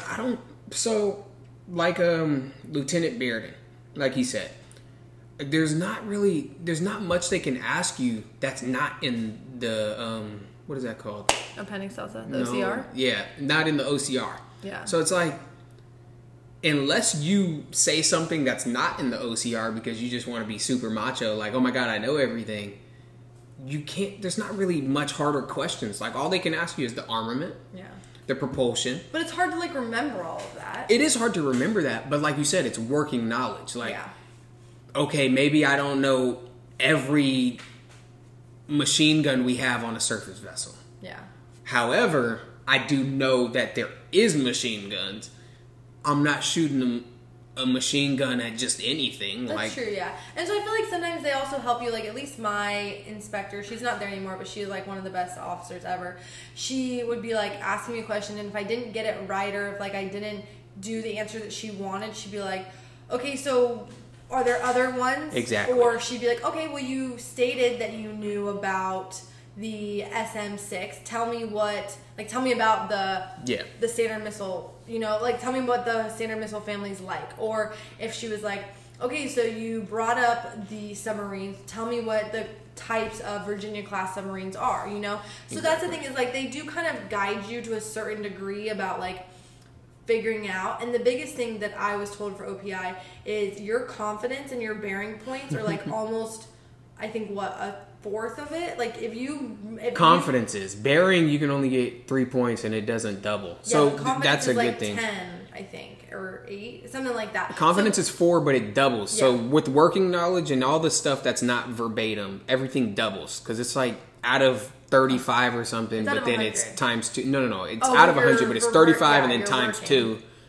so like Lieutenant Bearden, like he said, there's not much they can ask you that's not in the what is that called? Appendix Delta, the OCR? Yeah, not in the OCR. Yeah. So it's like, unless you say something that's not in the OCR because you just want to be super macho, like, oh my God, I know everything, you can't, there's not really much harder questions. Like, all they can ask you is the armament, the propulsion. But it's hard to, like, remember all of that. It is hard to remember that, but like you said, it's working knowledge. Like, okay, maybe I don't know every machine gun we have on a surface vessel. Yeah. However, I do know that there is machine guns. I'm not shooting a machine gun at just anything. That's true, yeah. And so I feel like sometimes they also help you, like at least my inspector, she's not there anymore, but she's like one of the best officers ever. She would be like asking me a question, and if I didn't get it right or if like I didn't do the answer that she wanted, she'd be like, okay, so are there other ones? Exactly. Or she'd be like, okay, well, you stated that you knew about the SM-6. Tell me about the Standard Missile, you know, like tell me what the Standard Missile family's like. Or if she was like, okay, so you brought up the submarines, tell me what the types of Virginia-class submarines are, you know? So that's the thing is, like, they do kind of guide you to a certain degree about, like, figuring out. And the biggest thing that I was told for OPI is your confidence and your bearing points are like almost, I think, a fourth of it. Like confidence is bearing, you can only get 3 points and it doesn't double. So that's a good thing. 10, I think, or 8, something like that. Confidence is 4, but it doubles. So with working knowledge and all the stuff that's not verbatim, everything doubles because it's like out of 35 or something, but then it's times 2. No. It's out of 100, but it's 35 and then times 2.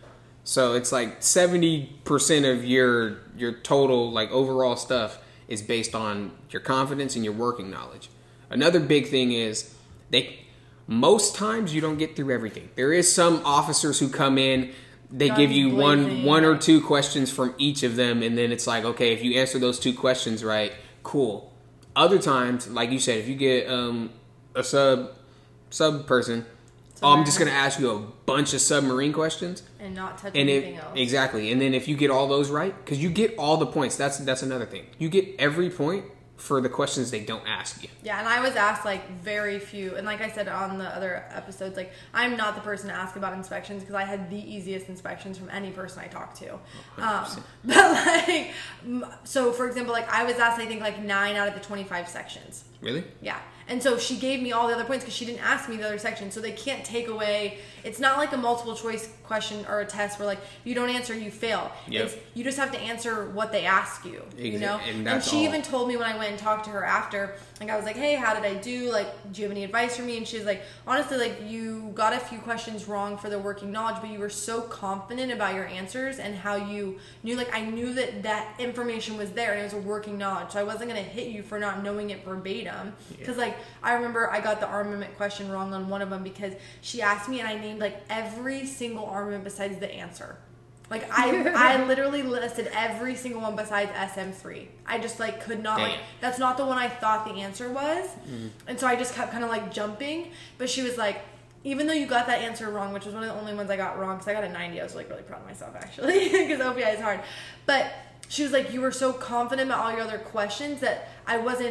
So it's like 70% of your total like overall stuff is based on your confidence and your working knowledge. Another big thing is most times you don't get through everything. There is some officers who come in, they give you one or two questions from each of them, and then it's like, okay, if you answer those 2 questions right, cool. Other times, like you said, if you get a sub person, I'm just going to ask you a bunch of submarine questions. And not touch anything else. Exactly. And then if you get all those right, because you get all the points, that's another thing. You get every point for the questions they don't ask you. Yeah, and I was asked like very few. And like I said on the other episodes, like I'm not the person to ask about inspections because I had the easiest inspections from any person I talked to. But like, so for example, like I was asked, I think like 9 out of the 25 sections. Really? Yeah. And so she gave me all the other points because she didn't ask me the other section. So they can't take away. It's not like a multiple choice question or a test where like if you don't answer, you fail. Yep. You just have to answer what they ask you. You know? And she even told me when I went and talked to her after, like I was like, hey, how did I do? Like, do you have any advice for me? And she was like, honestly, like you got a few questions wrong for the working knowledge, but you were so confident about your answers and how you knew, like I knew that information was there and it was a working knowledge. So I wasn't going to hit you for not knowing it verbatim. Because like I remember I got the armament question wrong on one of them because she asked me and I named like every single armament besides the answer. Like I literally listed every single one besides SM3. I just like could not like that's not the one I thought the answer was. And so I just kept kind of like jumping. But she was like, even though you got that answer wrong, which was one of the only ones I got wrong because I got a 90, I was like really proud of myself actually because OPI is hard. But she was like, you were so confident about all your other questions that I was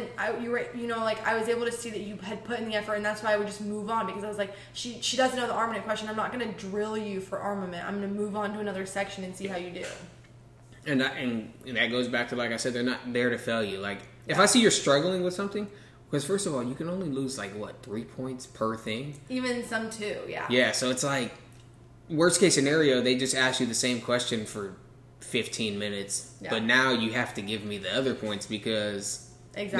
able to see that you had put in the effort, and that's why I would just move on because I was like, she doesn't know the armament question. I'm not going to drill you for armament. I'm going to move on to another section and see how you do. And that goes back to, like I said, they're not there to fail you. Like, if I see you're struggling with something, because first of all, you can only lose like, 3 points per thing? Even some 2, yeah. Yeah, so it's like, worst case scenario, they just ask you the same question for 15 minutes, but now you have to give me the other points because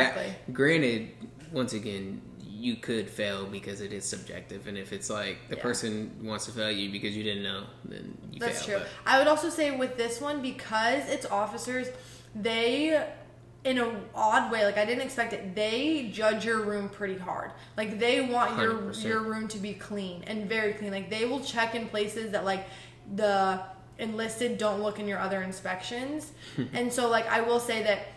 granted, once again, you could fail because it is subjective, and if it's like the person wants to fail you because you didn't know, then you fail. That's true. I would also say with this one, because it's officers, they, in an odd way, like I didn't expect it, they judge your room pretty hard. Like they want your room to be clean and very clean. Like they will check in places that like the enlisted don't look in your other inspections. And so like I will say that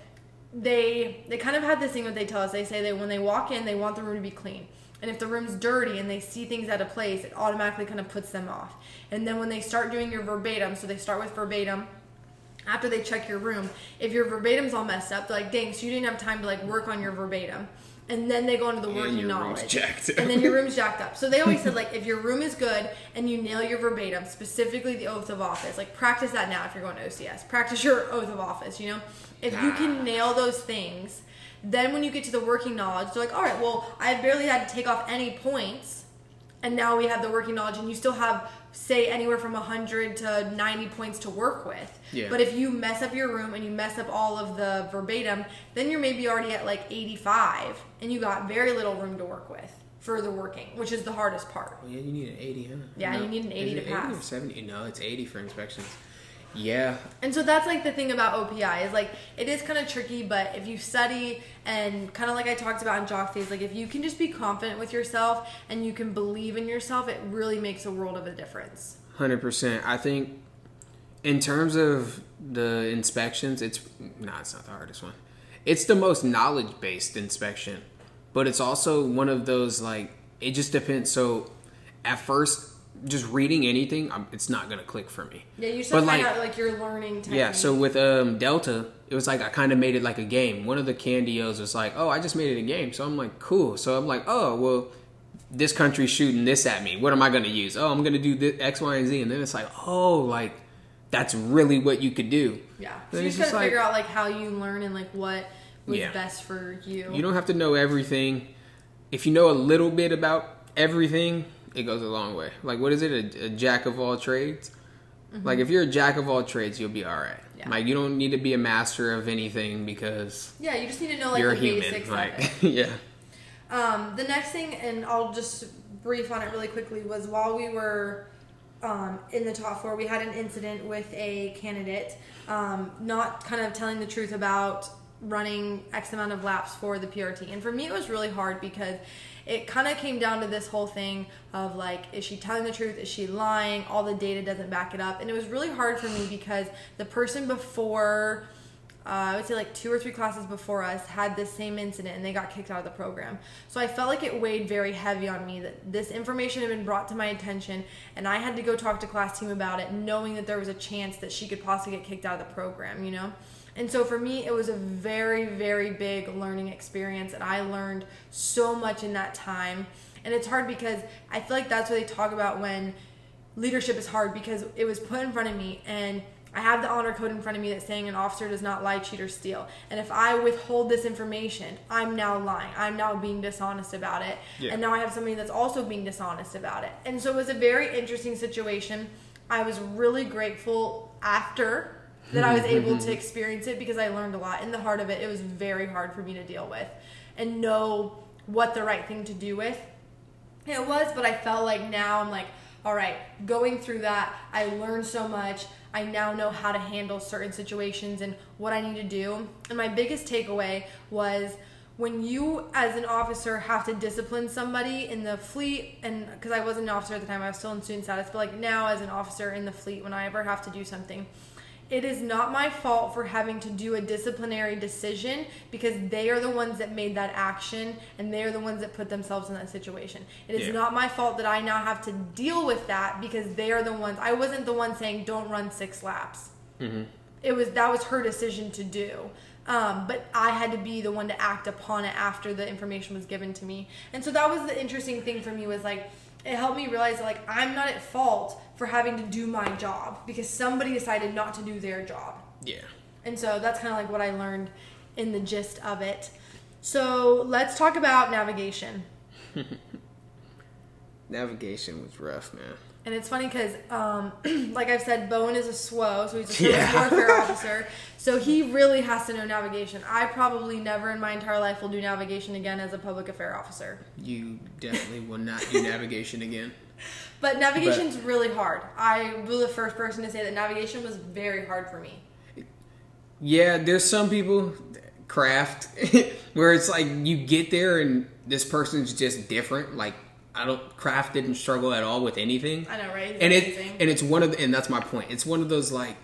they kind of have this thing that they tell us. They say that when they walk in, they want the room to be clean. And if the room's dirty and they see things out of place, it automatically kind of puts them off. And then when they start doing your verbatim, so they start with verbatim, after they check your room, if your verbatim's all messed up, they're like, dang, so you didn't have time to like work on your verbatim. And then they go into the working knowledge. And then your room's jacked up. So they always said, like, if your room is good and you nail your verbatim, specifically the oath of office, like, practice that now if you're going to OCS. Practice your oath of office, you know? If you can nail those things, then when you get to the working knowledge, they're like, all right, well, I barely had to take off any points, and now we have the working knowledge, and you still have, say, anywhere from 100 to 90 points to work with. Yeah. But if you mess up your room and you mess up all of the verbatim, then you're maybe already at like 85, and you got very little room to work with for the working, which is the hardest part. Well, yeah, you need an 80, huh? Yeah, you need an 80 to pass. 80 or 70? No, it's 80 for inspections. Yeah. And so that's like the thing about OPI is like it is kind of tricky, but if you study and kind of like I talked about in Jock Days, like if you can just be confident with yourself and you can believe in yourself, it really makes a world of a difference. 100%. I think in terms of the inspections, it's not the hardest one. It's the most knowledge-based inspection, but it's also one of those like it just depends. So at first, just reading anything, it's not going to click for me. Yeah, you should find out like your learning technique. Yeah, so with Delta, it was like I kind of made it like a game. One of the Candios was like, oh, I just made it a game. So I'm like, cool. So I'm like, oh, well, this country's shooting this at me. What am I going to use? Oh, I'm going to do this, X, Y, and Z. And then it's like, oh, like, that's really what you could do. Yeah. So you just got to figure out like how you learn and like what was best for you. You don't have to know everything. If you know a little bit about everything, it goes a long way. Like, what is it? A jack of all trades? Mm-hmm. Like, if you're a jack of all trades, you'll be all right. Yeah. Like, you don't need to be a master of anything because... Yeah, you just need to know, like, you're the basics like, of it. Yeah. The next thing, and I'll just brief on it really quickly, was while we were in the top 4, we had an incident with a candidate not kind of telling the truth about running X amount of laps for the PRT. And for me, it was really hard because it kind of came down to this whole thing of like, is she telling the truth? Is she lying? All the data doesn't back it up. And it was really hard for me because the person before, I would say like 2 or 3 classes before us, had this same incident and they got kicked out of the program. So I felt like it weighed very heavy on me that this information had been brought to my attention and I had to go talk to class team about it, knowing that there was a chance that she could possibly get kicked out of the program, you know? And so for me, it was a very, very big learning experience, and I learned so much in that time. And it's hard because I feel like that's what they talk about when leadership is hard, because it was put in front of me, and I have the honor code in front of me that's saying an officer does not lie, cheat, or steal. And if I withhold this information, I'm now lying. I'm now being dishonest about it. Yeah. And now I have somebody that's also being dishonest about it. And so it was a very interesting situation. I was really grateful after that I was able to experience it, because I learned a lot. In the heart of it, it was very hard for me to deal with and know what the right thing to do with it was. But I felt like now I'm like, all right, going through that, I learned so much. I now know how to handle certain situations and what I need to do. And my biggest takeaway was, when you as an officer have to discipline somebody in the fleet, and because I wasn't an officer at the time, I was still in student status, but like now as an officer in the fleet, when I ever have to do something, it is not my fault for having to do a disciplinary decision, because they are the ones that made that action and they are the ones that put themselves in that situation. It is not my fault that I now have to deal with that, because they are the ones. I wasn't the one saying don't run 6 laps. That was her decision to do. But I had to be the one to act upon it after the information was given to me. And so that was the interesting thing for me, was like, it helped me realize that, like, I'm not at fault for having to do my job because somebody decided not to do their job. Yeah. And so that's kind of like what I learned in the gist of it. So let's talk about navigation. Navigation was rough, man. And it's funny because, like I've said, Bowen is a SWO, so he's a service warfare officer. So he really has to know navigation. I probably never in my entire life will do navigation again as a public affairs officer. You definitely will not do navigation again. But navigation's really hard. I will be the first person to say that navigation was very hard for me. Yeah, there's some people, craft, where it's like you get there and this person's just different. Like, craft didn't struggle at all with anything. I know, right? And that's my point. It's one of those, like,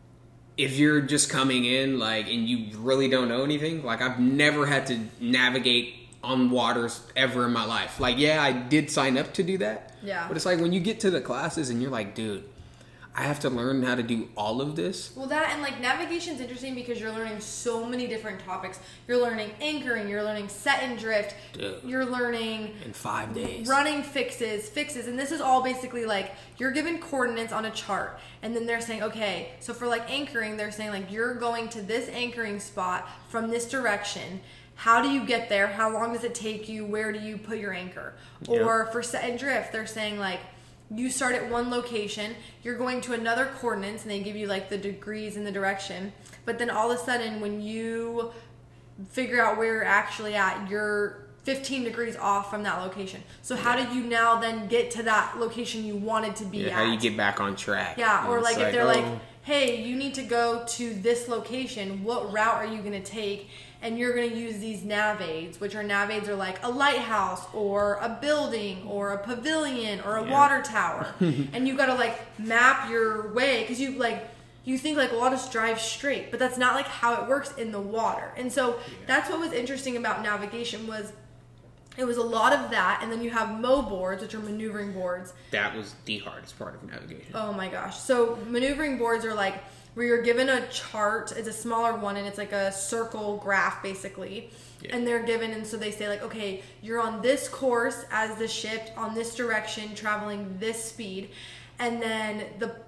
if you're just coming in, like, and you really don't know anything, like, I've never had to navigate on waters ever in my life. Like, yeah, I did sign up to do that. Yeah. But it's like when you get to the classes and you're like, dude, I have to learn how to do all of this. Well, that and like navigation's interesting because you're learning so many different topics. You're learning anchoring, you're learning set and drift, you're learning in 5 days running fixes, and this is all basically like you're given coordinates on a chart, and then they're saying, okay, so for like anchoring, they're saying like you're going to this anchoring spot from this direction. How do you get there? How long does it take you? Where do you put your anchor? Yeah. Or for set and drift, they're saying like, you start at one location, you're going to another coordinates, and they give you like the degrees and the direction. But then all of a sudden, when you figure out where you're actually at, you're 15 degrees off from that location. So how do you now then get to that location you wanted to be at? How do you get back on track? Yeah, or like if they're like, hey, you need to go to this location, what route are you going to take? And you're going to use these nav aids, which are nav aids are like a lighthouse or a building or a pavilion or a water tower. And you got to like map your way, because you think like, well, I'll just drive straight, but that's not like how it works in the water. And so that's what was interesting about navigation, was it was a lot of that. And then you have MO boards, which are maneuvering boards. That was the hardest part of navigation. Oh my gosh. So maneuvering boards are like where you're given a chart. It's a smaller one, and it's like a circle graph basically. Yeah. And they're given, and so they say like, okay, you're on this course as the ship on this direction, traveling this speed. And then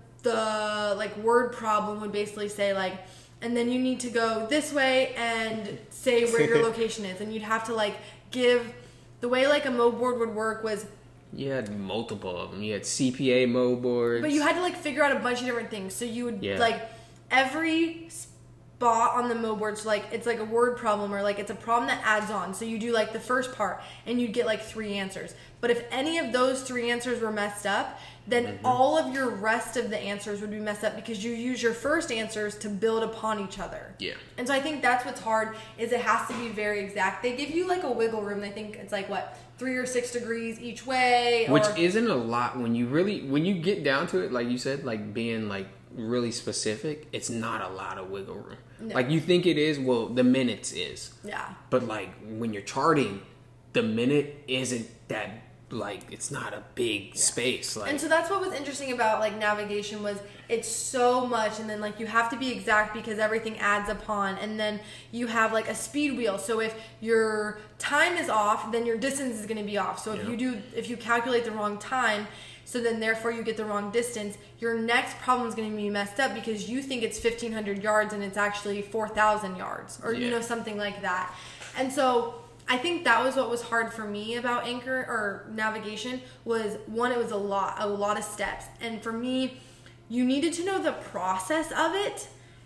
the like word problem would basically say like, and then you need to go this way and say where your location is. And you'd have to like give, the way like a MO board would work was, you had multiple of them. You had CPA MO boards. But you had to like figure out a bunch of different things. So you would like every spot on the MO boards, like it's like a word problem, or like it's a problem that adds on. So you do like the first part and you'd get like 3 answers. But if any of those 3 answers were messed up, then all of your rest of the answers would be messed up because you use your first answers to build upon each other. Yeah. And so I think that's what's hard is it has to be very exact. They give you like a wiggle room. They think it's like what, 3 or 6 degrees each way. Which isn't a lot when you get down to it, like you said, like being like really specific, it's not a lot of wiggle room. No. Like you think it is, well, the minutes is. Yeah. But like when you're charting, the minute isn't that, like, it's not a big space. Like, and so that's what was interesting about like navigation was it's so much, and then like you have to be exact because everything adds upon, and then you have like a speed wheel. So if your time is off, then your distance is going to be off. So if you calculate the wrong time, so then therefore you get the wrong distance, your next problem is going to be messed up because you think it's 1,500 yards and it's actually 4,000 yards or something like that. And so I think that was what was hard for me about anchor or navigation was one, it was a lot of steps. And for me, you needed to know the process of it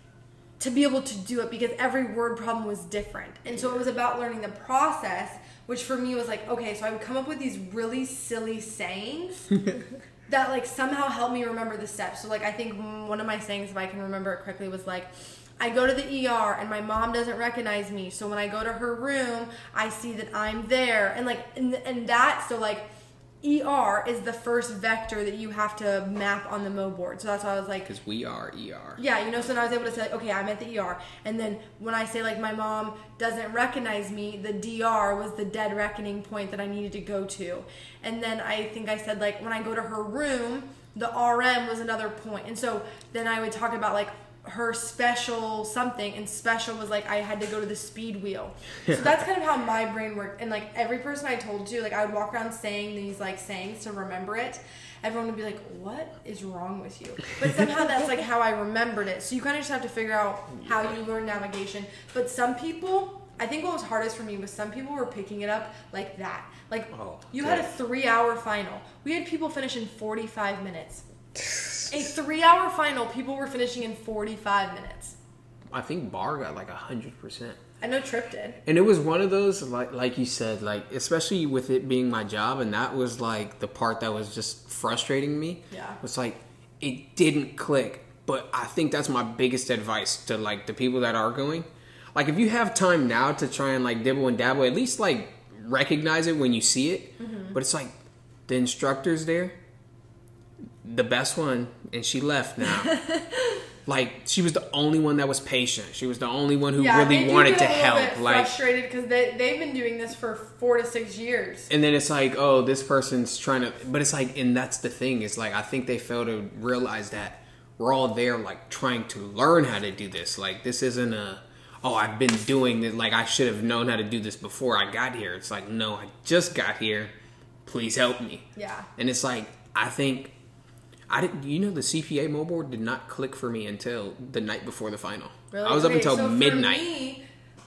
to be able to do it because every word problem was different. And so it was about learning the process, which for me was like, okay, so I would come up with these really silly sayings that like somehow helped me remember the steps. So like I think one of my sayings, if I can remember it quickly, was like, I go to the ER and my mom doesn't recognize me. So when I go to her room, I see that I'm there. And like, and that, so like ER is the first vector that you have to map on the Mo board. So that's why I was like, because we are ER. Yeah, so then I was able to say, like, okay, I'm at the ER. And then when I say like my mom doesn't recognize me, the DR was the dead reckoning point that I needed to go to. And then I think I said like when I go to her room, the RM was another point. And so then I would talk about like her special something, and special was like I had to go to the speed wheel. So that's kind of how my brain worked. And like every person I told to, like I would walk around saying these like sayings to remember it. Everyone would be like, what is wrong with you? But somehow that's like how I remembered it. So you kind of just have to figure out how you learn navigation. But some people, I think what was hardest for me was some people were picking it up like that. Like you had a 3-hour final. We had people finish in 45 minutes. A 3-hour final, people were finishing in 45 minutes. I think Bar got like 100%. I know Trip did. And it was one of those, like you said, like especially with it being my job, and that was like the part that was just frustrating me. Yeah. It's like it didn't click. But I think that's my biggest advice to like the people that are going. Like if you have time now to try and like dibble and dabble, at least like recognize it when you see it. Mm-hmm. But it's like the instructor's there. The best one, and she left now. Like she was the only one that was patient. She was the only one who really wanted to help. Bit like frustrated because they've been doing this for 4 to 6 years. And then it's like, oh, this person's trying to. But it's like, and that's the thing. It's like I think they fail to realize that we're all there, like trying to learn how to do this. Like this isn't I've been doing it. Like I should have known how to do this before I got here. It's like, no, I just got here. Please help me. Yeah. And it's like I think. The CPA Mo board did not click for me until the night before the final. Really? I was up until midnight. For me,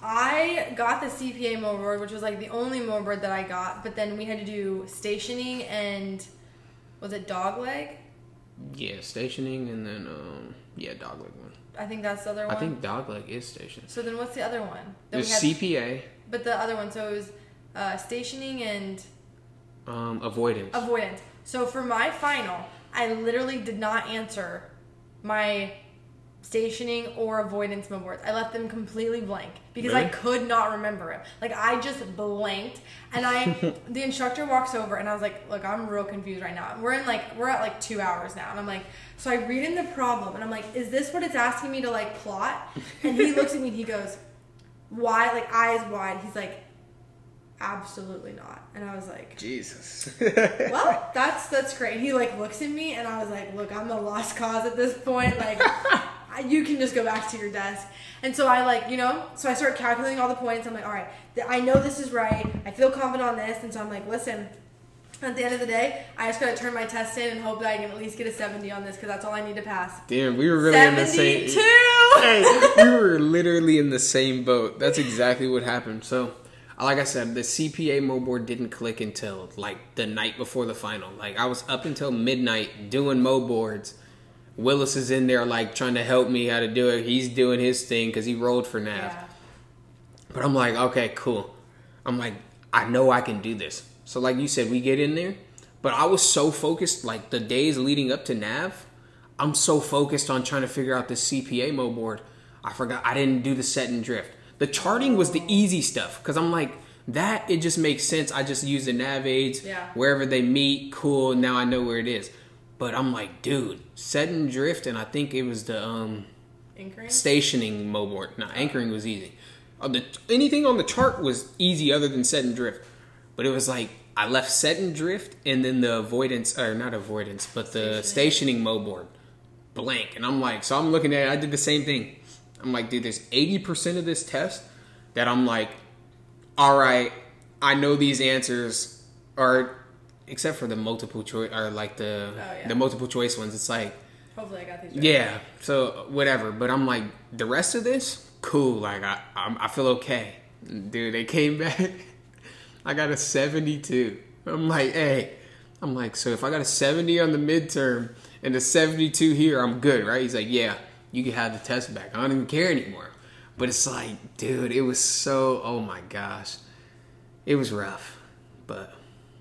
I got the CPA Mo board, which was like the only Mo board that I got. But then we had to do stationing and was it dog leg? Yeah, stationing and then dog leg one. I think that's the other one. I think dog leg is stationing. So then what's the other one? There's CPA. But the other one, so it was stationing and avoidance. Avoidance. So for my final, I literally did not answer my stationing or avoidance Mo boards. I left them completely blank because I could not remember it. Like I just blanked, and the instructor walks over and I was like, look, I'm real confused right now. We're at like 2 hours now, and I'm like, so I read in the problem and I'm like, is this what it's asking me to like plot? And he looks at me and he goes, why? Like eyes wide. He's like, absolutely not. And I was like, Jesus. Well, that's great. He like looks at me and I was like, look, I'm a lost cause at this point. Like you can just go back to your desk. And so I like, so I start calculating all the points. I'm like, all right, I know this is right. I feel confident on this. And so I'm like, listen, at the end of the day, I just got to turn my test in and hope that I can at least get a 70 on this because that's all I need to pass. Damn, we were really in the same. 72! Hey, we were literally in the same boat. That's exactly what happened. So, like I said, the CPA Mo board didn't click until like the night before the final. Like I was up until midnight doing Mo boards. Willis is in there like trying to help me how to do it. He's doing his thing because he rolled for Nav. Yeah. But I'm like, okay, cool. I'm like, I know I can do this. So like you said, we get in there. But I was so focused, like the days leading up to Nav, I'm so focused on trying to figure out this CPA mode board. I forgot I didn't do the set and drift. The charting was the easy stuff because I'm like, that it just makes sense. I just use the nav aids wherever they meet. Cool. Now I know where it is. But I'm like, dude, set and drift, and I think it was the anchoring? Stationing mode board. No, anchoring was easy. Anything on the chart was easy other than set and drift. But it was like I left set and drift and then the avoidance, or not avoidance, but the stationing mode board blank. And I'm like, so I'm looking at it. I did the same thing. I'm like, dude, there's 80% of this test that I'm like, all right, I know these answers are, except for the multiple choice, or like the multiple choice ones. It's like, hopefully I got these right. Yeah, so whatever. But I'm like, the rest of this, cool. Like I feel okay, dude. They came back. I got a 72. I'm like, hey, so if I got a 70 on the midterm and a 72 here, I'm good, right? He's like, yeah, you can have the test back. I don't even care anymore. But it's like, dude, it was so, oh my gosh. It was rough, but.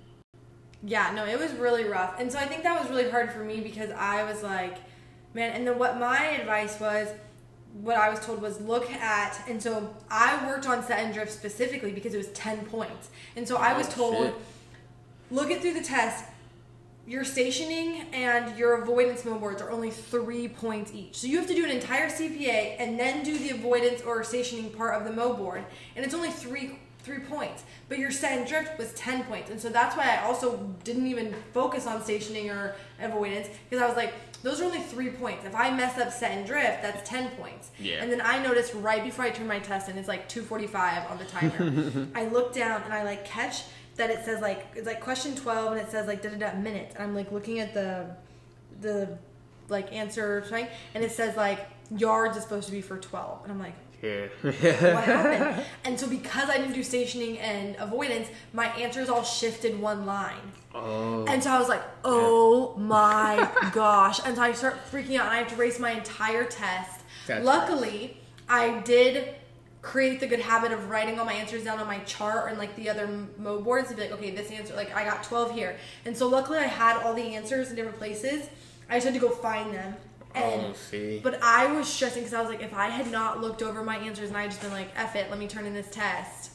Yeah, no, it was really rough. And so I think that was really hard for me because I was like, man, and then what my advice was, what I was told was look at, and so I worked on set and drift specifically because it was 10 points. And so I was told, look it through the test. Your stationing and your avoidance mode boards are only 3 points each. So you have to do an entire CPA and then do the avoidance or stationing part of the mode board. And it's only three points. But your set and drift was 10 points. And so that's why I also didn't even focus on stationing or avoidance, because I was like, those are only 3 points. If I mess up set and drift, that's 10 points. Yeah. And then I noticed right before I turned my test in, it's like 2:45 on the timer. I look down and I like catch that it says like, it's like question 12 and it says like minutes. And I'm like looking at the like answer thing, and it says like yards is supposed to be for 12. And I'm like, what happened? And so because I didn't do stationing and avoidance, my answers all shifted one line. Oh. And so I was like, oh my gosh. And so I start freaking out and I have to erase my entire test. Luckily, I did create the good habit of writing all my answers down on my chart and like the other mode boards to be like, okay, this answer, like I got 12 here. And so luckily I had all the answers in different places. I just had to go find them. And, but I was stressing because I was like, if I had not looked over my answers and I had just been like, F it, let me turn in this test,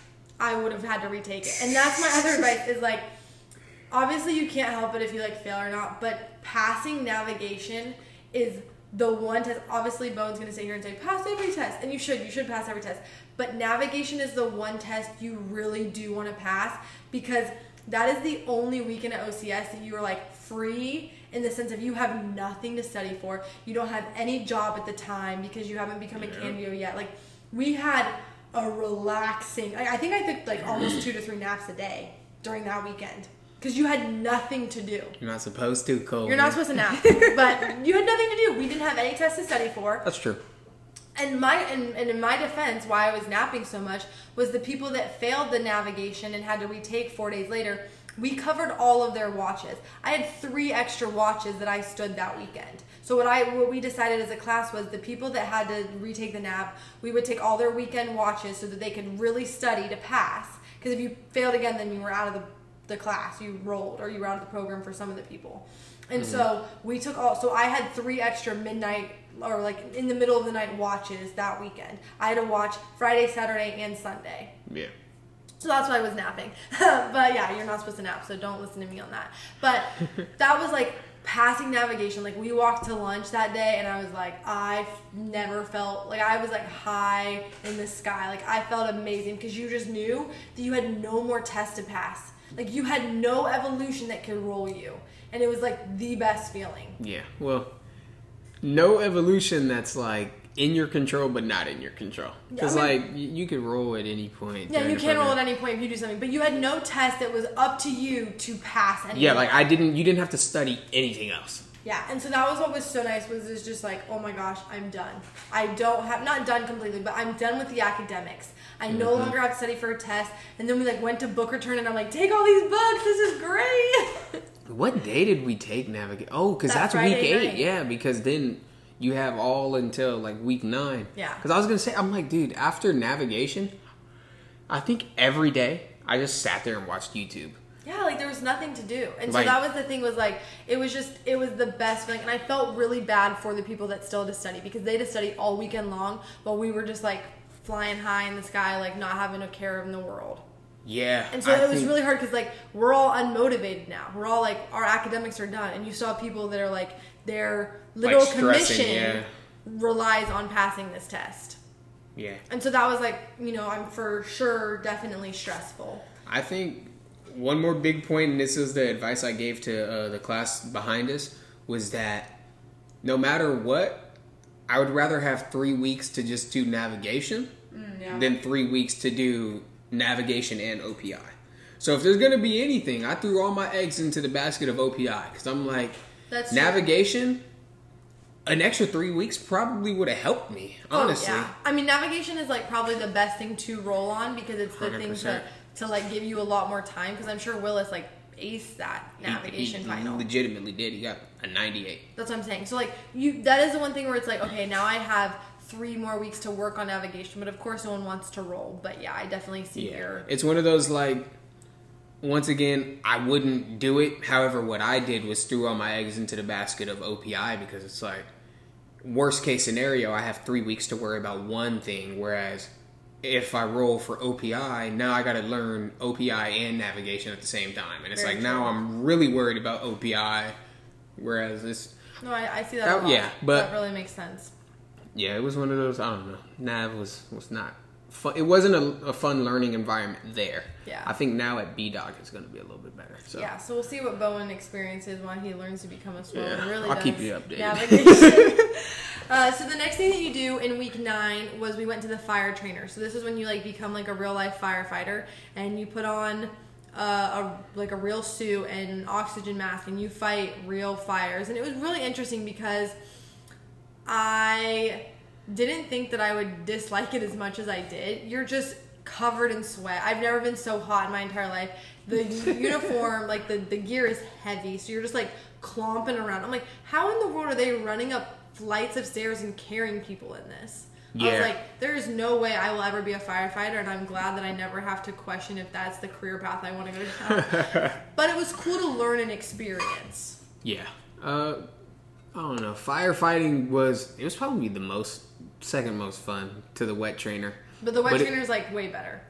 I would have had to retake it. And that's my other advice is like, obviously you can't help it if you like fail or not, but passing navigation is the one test. Obviously Bone's going to sit here and say, pass every test. And you should pass every test. But navigation is the one test you really do want to pass, because that is the only weekend at OCS that you are like free, in the sense of you have nothing to study for. You don't have any job at the time because you haven't become a Candio yet. Like, we had a relaxing, I think I took like almost 2 to 3 naps a day during that weekend because you had nothing to do. You're not supposed to, Cole. You're not supposed to nap, but you had nothing to do. We didn't have any tests to study for. That's true. And in my defense, why I was napping so much was the people that failed the navigation and had to retake 4 days later. We covered all of their watches. I had 3 extra watches that I stood that weekend. So what we decided as a class was the people that had to retake the nav, we would take all their weekend watches so that they could really study to pass. Because if you failed again, then you were out of the class. You rolled, or you were out of the program for some of the people. And so we took so I had 3 extra midnight, or like in the middle of the night watches that weekend. I had to watch Friday, Saturday, and Sunday. Yeah. So that's why I was napping. But yeah, you're not supposed to nap, so don't listen to me on that. But that was like passing navigation. Like, we walked to lunch that day and I was like, I never felt like I was like high in the sky. Like, I felt amazing because you just knew that you had no more tests to pass. Like, you had no evolution that could roll you. And it was like the best feeling. Yeah. Well, no evolution that's like in your control, but not in your control. Because you could roll at any point. Yeah, you can roll at any point if you do something. But you had no test that was up to you to pass anything. Yeah, like you didn't have to study anything else. Yeah, and so that was what was so nice, was it's just like, oh my gosh, I'm done. I don't have, not done completely, but I'm done with the academics. I no longer have to study for a test. And then we like went to book return and I'm like, take all these books, this is great. What day did we take navigate? Oh, because that's week 8. Night. Yeah, because then you have all until like week 9. Yeah. Because I was going to say, I'm like, dude, after navigation, I think every day I just sat there and watched YouTube. Yeah, like there was nothing to do. And Like- so that was the thing, was like, it was the best feeling. And I felt really bad for the people that still had to study, because they had to study all weekend long while we were just like flying high in the sky, like not having a care in the world. Yeah. And so it was really hard, because like we're all unmotivated now. We're all like, our academics are done. And you saw people that are like, their little Like stressing, commission yeah. relies on passing this test. Yeah. And so that was like, you know, I'm for sure definitely stressful. I think one more big point, and this is the advice I gave to the class behind us, was that no matter what, I would rather have 3 weeks to just do navigation than 3 weeks to do navigation and OPI. So if there's going to be anything, I threw all my eggs into the basket of OPI, because I'm like, That's navigation, an extra 3 weeks probably would have helped me, honestly. Oh, yeah. I mean, navigation is like probably the best thing to roll on, because it's the thing 100%. to like give you a lot more time, because I'm sure Willis like aced that navigation he final. legitimately did. He got a 98. That's what I'm saying. So like that is the one thing where it's like, okay, now I have 3 more weeks to work on navigation, but of course no one wants to roll. But yeah, I definitely see your... It's one of those, like, once again, I wouldn't do it. However, what I did was threw all my eggs into the basket of OPI, because it's like, worst case scenario, I have 3 weeks to worry about one thing, whereas if I roll for OPI, now I got to learn OPI and navigation at the same time. And it's Very like, true. now I'm really worried about OPI, whereas this... No, I see that a lot. Yeah, but... That really makes sense. Yeah, it was one of those, I don't know, nav was not fun. It wasn't a fun learning environment there. Yeah. I think now at BDOC it's going to be a little bit better. So. Yeah, so we'll see what Bowen experiences when he learns to become a swimmer. Yeah, Really I'll does keep you updated. Navigation. So the next thing that you do in week 9 was we went to the fire trainer. So this is when you like become like a real life firefighter, and you put on a real suit and an oxygen mask, and you fight real fires. And it was really interesting, because I didn't think that I would dislike it as much as I did. You're just covered in sweat. I've never been so hot in my entire life. The uniform, like the gear is heavy, so you're just like clomping around. I'm like, how in the world are they running up flights of stairs and carrying people in this? I was Yeah. like, there is no way I will ever be a firefighter, and I'm glad that I never have to question if that's the career path I want to go down. But it was cool to learn and experience. Yeah. I don't know. Firefighting was probably the second most fun to the wet trainer. But the wet trainer is like way better.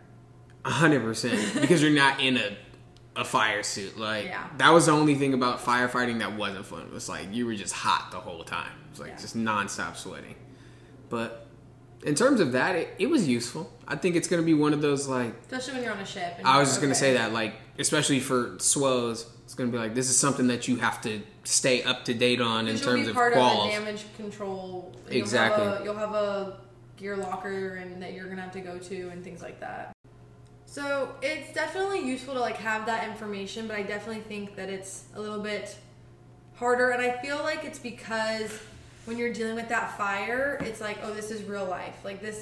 100%. Because you're not in a fire suit. Like, Yeah. that was the only thing about firefighting that wasn't fun. It was like, you were just hot the whole time. It was like, just nonstop sweating. But in terms of that, it was useful. I think it's going to be one of those, like... Especially when you're on a ship. And I was just going to okay. say that, like, especially for SWOs, it's going to be like, this is something that you have to stay up to date on in terms of part quals. of the damage control. Exactly. You'll have a gear locker and that you're going to have to go to and things like that. So it's definitely useful to like have that information, but I definitely think that it's a little bit harder. And I feel like it's because when you're dealing with that fire, it's like, oh, this is real life. Like this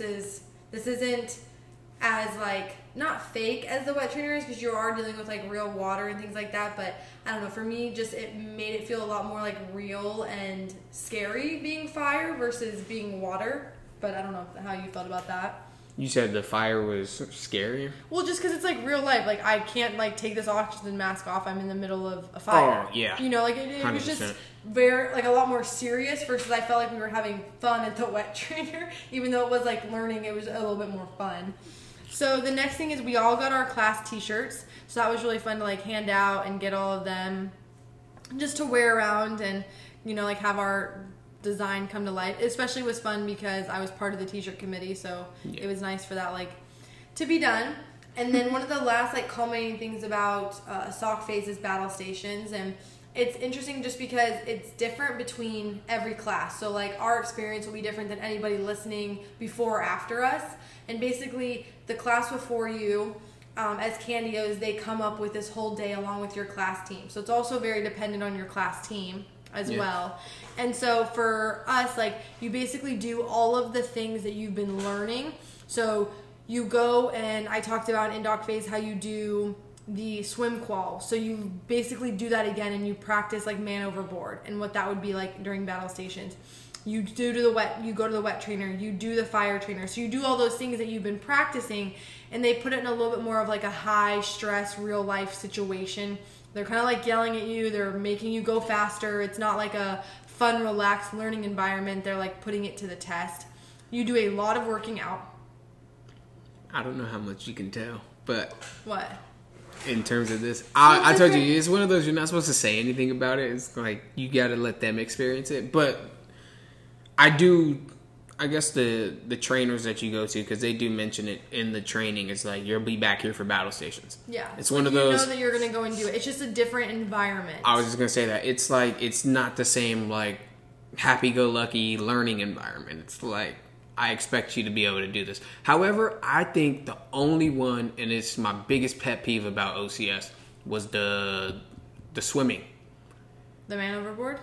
isn't as like not fake as the wet trainer is, because you are dealing with like real water and things like that. But I don't know, for me, just it made it feel a lot more like real and scary being fire versus being water. But I don't know how you felt about that. You said the fire was scary? Well, just because it's like real life. Like I can't like take this oxygen mask off. I'm in the middle of a fire. Oh, yeah. You know, like it was just 100%. very like a lot more serious versus I felt like we were having fun at the wet trainer. Even though it was like learning, it was a little bit more fun. So the next thing is we all got our class t-shirts. So that was really fun to like hand out and get all of them just to wear around and, you know, like have our design come to life. It especially was fun because I was part of the t-shirt committee, so it was nice for that like to be done. And then one of the last like culminating things about Sock Phase is battle stations, and it's interesting just because it's different between every class. So like our experience will be different than anybody listening before or after us. And basically the class before you, as Candios, they come up with this whole day along with your class team. So it's also very dependent on your class team as well. And so for us, like you basically do all of the things that you've been learning. So you go, and I talked about in Doc Phase how you do the swim qual. So you basically do that again, and you practice like man overboard and what that would be like during battle stations. You go to the wet trainer, you do the fire trainer. So you do all those things that you've been practicing, and they put it in a little bit more of like a high stress, real life situation. They're kind of like yelling at you. They're making you go faster. It's not like a fun, relaxed learning environment. They're like putting it to the test. You do a lot of working out. I don't know how much you can tell, but What? in terms of this, I told you, it's one of those, you're not supposed to say anything about it. It's like, you got to let them experience it. But I guess the trainers that you go to, because they do mention it in the training, it's like, you'll be back here for battle stations. Yeah. It's one of those. You know that you're going to go and do it. It's just a different environment. I was just going to say that. It's like, it's not the same, like, happy-go-lucky learning environment. It's like, I expect you to be able to do this. However, I think the only one, and it's my biggest pet peeve about OCS, was the swimming. The man overboard?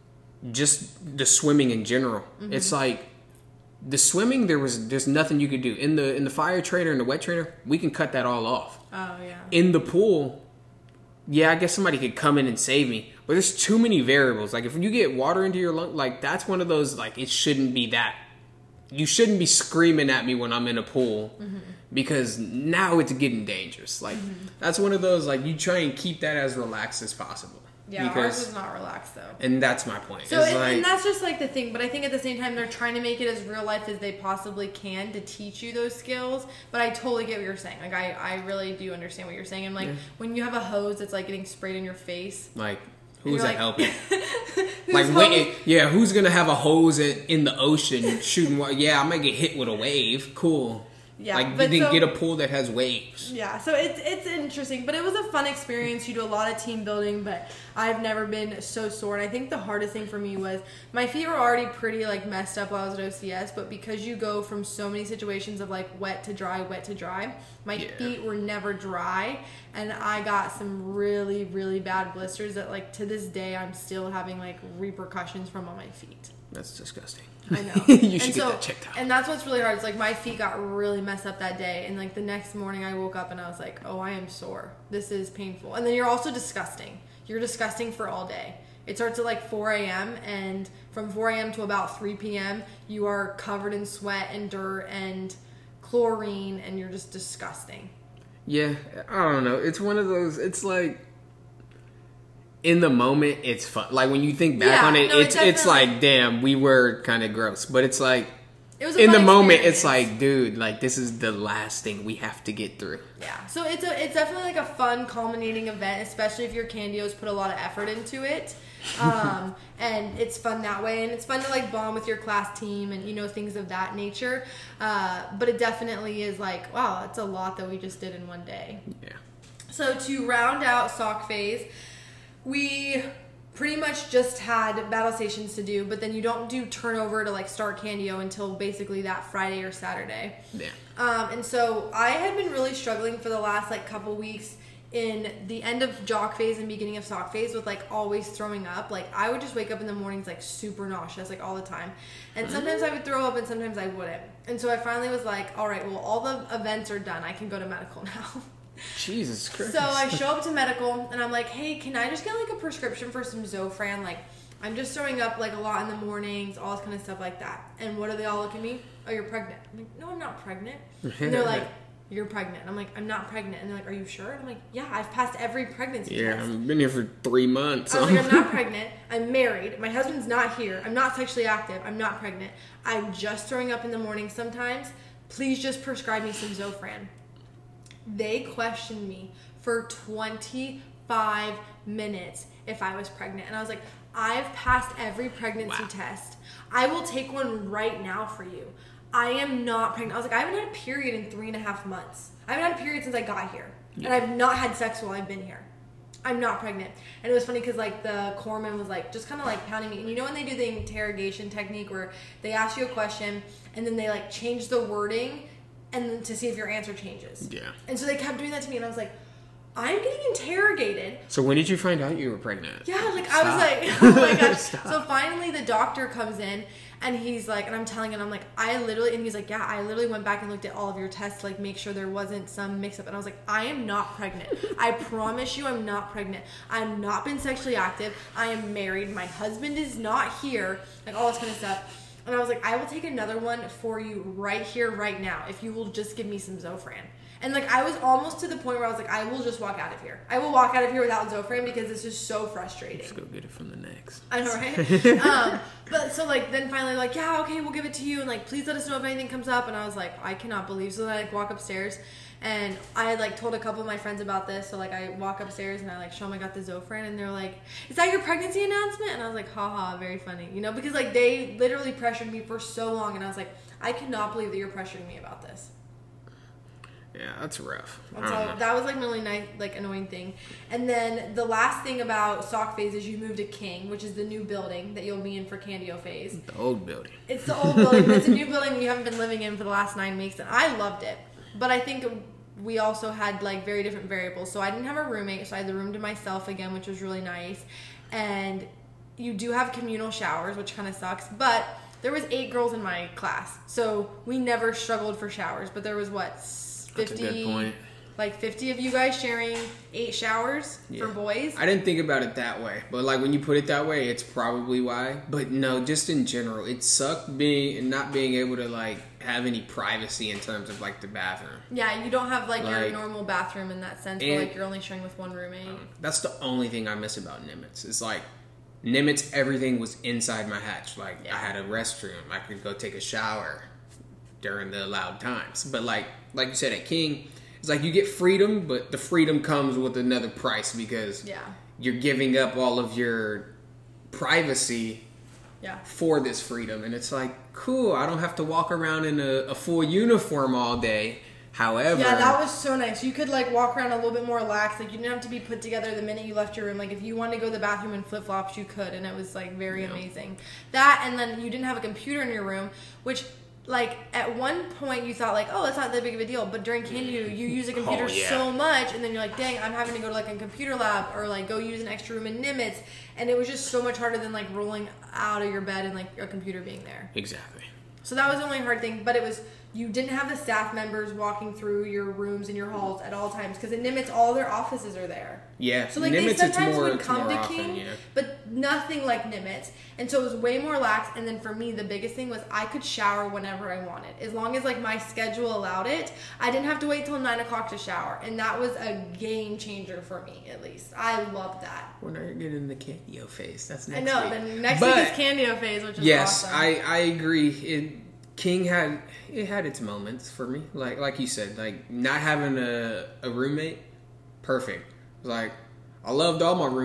Just the swimming in general. Mm-hmm. It's like, the swimming, there's nothing you could do. In the fire trainer and the wet trainer, we can cut that all off. Oh, yeah. In the pool, yeah, I guess somebody could come in and save me. But there's too many variables. Like, if you get water into your lung, like, that's one of those, like, it shouldn't be that. You shouldn't be screaming at me when I'm in a pool, because now it's getting dangerous. Like, that's one of those, like, you try and keep that as relaxed as possible. Yeah, ours is not relaxed, though. And that's my point. So, and that's just, like, the thing. But I think at the same time, they're trying to make it as real life as they possibly can to teach you those skills. But I totally get what you're saying. Like, I really do understand what you're saying. And, like, when you have a hose that's, like, getting sprayed in your face. Like, who's that helping? Like, who's going to have a hose in the ocean shooting water? Yeah, I might get hit with a wave. Cool. Yeah, like, you didn't get a pool that has waves. Yeah, so it's interesting, but it was a fun experience. You do a lot of team building, but I've never been so sore. And I think the hardest thing for me was my feet were already pretty like messed up while I was at OCS, but because you go from so many situations of like wet to dry, my feet were never dry, and I got some really, really bad blisters that like to this day I'm still having like repercussions from on my feet. That's disgusting. I know. You should get that checked out. And that's what's really hard. It's like my feet got really messed up that day. And like the next morning I woke up and I was like, oh, I am sore. This is painful. And then you're also disgusting. You're disgusting for all day. It starts at like 4 a.m. and from 4 a.m. to about 3 p.m. you are covered in sweat and dirt and chlorine and you're just disgusting. Yeah, I don't know. It's one of those, it's like, in the moment, it's fun. Like, when you think back on it, it's like, damn, we were kind of gross. But it's like, it was a in the fun moment, experience. it's like, dude, like, this is the last thing we have to get through. Yeah. So it's definitely like a fun, culminating event, especially if your Candios put a lot of effort into it. And it's fun that way. And it's fun to, like, bond with your class team and, you know, things of that nature. But it definitely is like, wow, that's a lot that we just did in one day. Yeah. So to round out sock phase, we pretty much just had battle stations to do, but then you don't do turnover to like start Candio until basically that Friday or Saturday. Yeah. And so I had been really struggling for the last like couple weeks in the end of jock phase and beginning of sock phase with like always throwing up. Like I would just wake up in the mornings like super nauseous like all the time. And sometimes I would throw up and sometimes I wouldn't. And so I finally was like, all right, well, all the events are done. I can go to medical now. Jesus Christ. So I show up to medical and I'm like, hey, can I just get like a prescription for some Zofran? Like, I'm just throwing up like a lot in the mornings, all this kind of stuff like that. And what do they all look at me? Oh, you're pregnant. I'm like, no, I'm not pregnant. And they're like, you're pregnant. And I'm like, I'm not pregnant. And they're like, are you sure? And I'm like, yeah, I've passed every pregnancy test. I've been here for 3 months. I was like, I'm not pregnant. I'm married. My husband's not here. I'm not sexually active. I'm not pregnant. I'm just throwing up in the morning sometimes. Please just prescribe me some Zofran. They questioned me for 25 minutes if I was pregnant. And I was like, I've passed every pregnancy test. I will take one right now for you. I am not pregnant. I was like, I haven't had a period in 3.5 months. I haven't had a period since I got here. Yeah. And I've not had sex while I've been here. I'm not pregnant. And it was funny because like the corpsman was like just kind of like pounding me. And you know when they do the interrogation technique where they ask you a question and then they like change the wording and to see if your answer changes. Yeah. And so they kept doing that to me, and I was like, I'm getting interrogated. So when did you find out you were pregnant? Yeah, like Stop. I was like, oh my gosh. Stop. So finally the doctor comes in and he's like, and I'm telling him, I'm like, and he's like, yeah, I literally went back and looked at all of your tests to like make sure there wasn't some mix up. And I was like, I am not pregnant. I promise you I'm not pregnant. I've not been sexually active. I am married. My husband is not here. Like all this kind of stuff. And I was like, I will take another one for you right here, right now, if you will just give me some Zofran. And, like, I was almost to the point where I was like, I will just walk out of here. I will walk out of here without Zofran because it's just so frustrating. Let's go get it from the next. I know, right? But so, like, then finally, like, yeah, okay, we'll give it to you. And, like, please let us know if anything comes up. And I was like, I cannot believe. So then I, like, walk upstairs. And I had, like, told a couple of my friends about this. So, like, I walk upstairs and I, like, show them I got the Zofran. And they're like, is that your pregnancy announcement? And I was like, haha, very funny. You know, because, like, they literally pressured me for so long. And I was like, I cannot believe that you're pressuring me about this. Yeah, that's rough. And so that was like really nice, like annoying thing. And then the last thing about Sock Phase is you moved to King, which is the new building that you'll be in for Candio Phase. The old building. It's the old building, but it's a new building you haven't been living in for the last 9 weeks, and I loved it. But I think we also had like very different variables. So I didn't have a roommate, so I had the room to myself again, which was really nice. And you do have communal showers, which kind of sucks, but there was 8 girls in my class, so we never struggled for showers. But there was 50, that's a good point. Like 50 of you guys sharing 8 showers for boys. I didn't think about it that way, but like when you put it that way, it's probably why. But no, just in general, it sucked not being able to like have any privacy in terms of like the bathroom. Yeah, you don't have like your normal bathroom in that sense, but like you're only sharing with one roommate. That's the only thing I miss about Nimitz. It's like Nimitz, everything was inside my hatch. Like I had a restroom, I could go take a shower during the allowed times. But like you said at King, it's like you get freedom, but the freedom comes with another price because you're giving up all of your privacy for this freedom. And it's like, cool, I don't have to walk around in a full uniform all day. However... Yeah, that was so nice. You could like walk around a little bit more relaxed. Like you didn't have to be put together the minute you left your room. Like if you wanted to go to the bathroom in flip-flops, you could. And it was like very amazing. That, and then you didn't have a computer in your room, which... Like, at one point you thought, like, oh, that's not that big of a deal. But during Candio, you use a computer so much. And then you're like, dang, I'm having to go to, like, a computer lab. Or, like, go use an extra room in Nimitz. And it was just so much harder than, like, rolling out of your bed and, like, a computer being there. Exactly. So that was the only hard thing. But it was, you didn't have the staff members walking through your rooms and your halls at all times. Because in Nimitz, all their offices are there. Yeah. So, like, Nimitz, they sometimes would it's come more to often, King, but nothing like Nimitz. And so it was way more lax. And then for me, the biggest thing was I could shower whenever I wanted. As long as, like, my schedule allowed it, I didn't have to wait till 9 o'clock to shower. And that was a game changer for me, at least. I loved that. When are you getting the Candio Phase? That's next week. I know. Then next week is Candio Phase, which is awesome. Yes, I agree. King had its moments for me. Like you said, like not having a roommate, perfect. Like I loved all my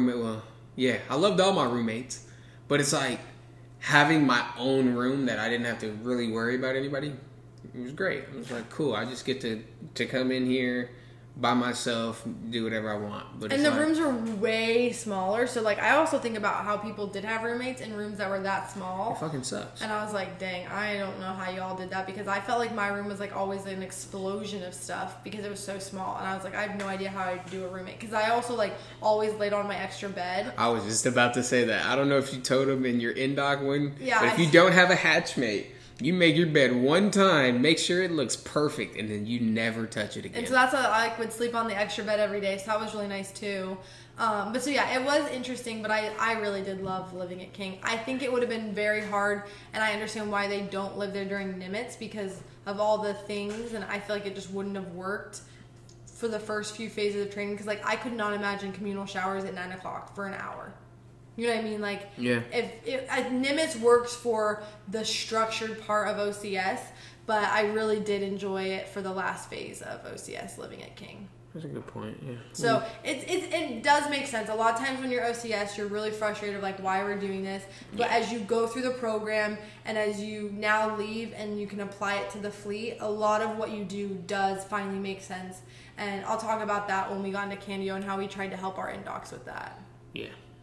I loved all my roommates, but it's like having my own room that I didn't have to really worry about anybody. It was great. It was like cool. I just get to come in here by myself, do whatever I want. But and the rooms were way smaller, so like I also think about how people did have roommates in rooms that were that small. It fucking sucks. And I was like, dang, I don't know how y'all did that because I felt like my room was like always an explosion of stuff because it was so small. And I was like, I have no idea how I'd do a roommate because I also like always laid on my extra bed. I was just about to say that. I don't know if you told him in your in-doc one. Yeah. But if you don't have a hatchmate, you make your bed one time, make sure it looks perfect, and then you never touch it again. And so that's why I would sleep on the extra bed every day, so that was really nice too. But so yeah, it was interesting, but I really did love living at King. I think it would have been very hard, and I understand why they don't live there during Nimitz because of all the things, and I feel like it just wouldn't have worked for the first few phases of training because like I could not imagine communal showers at 9 o'clock for an hour. You know what I mean? Like, if Nimitz works for the structured part of OCS, but I really did enjoy it for the last phase of OCS living at King. That's a good point, yeah. So it does make sense. A lot of times when you're OCS, you're really frustrated, like, why we're doing this. But as you go through the program and as you now leave and you can apply it to the fleet, a lot of what you do does finally make sense. And I'll talk about that when we got into Candio and how we tried to help our indocs with that. Yeah.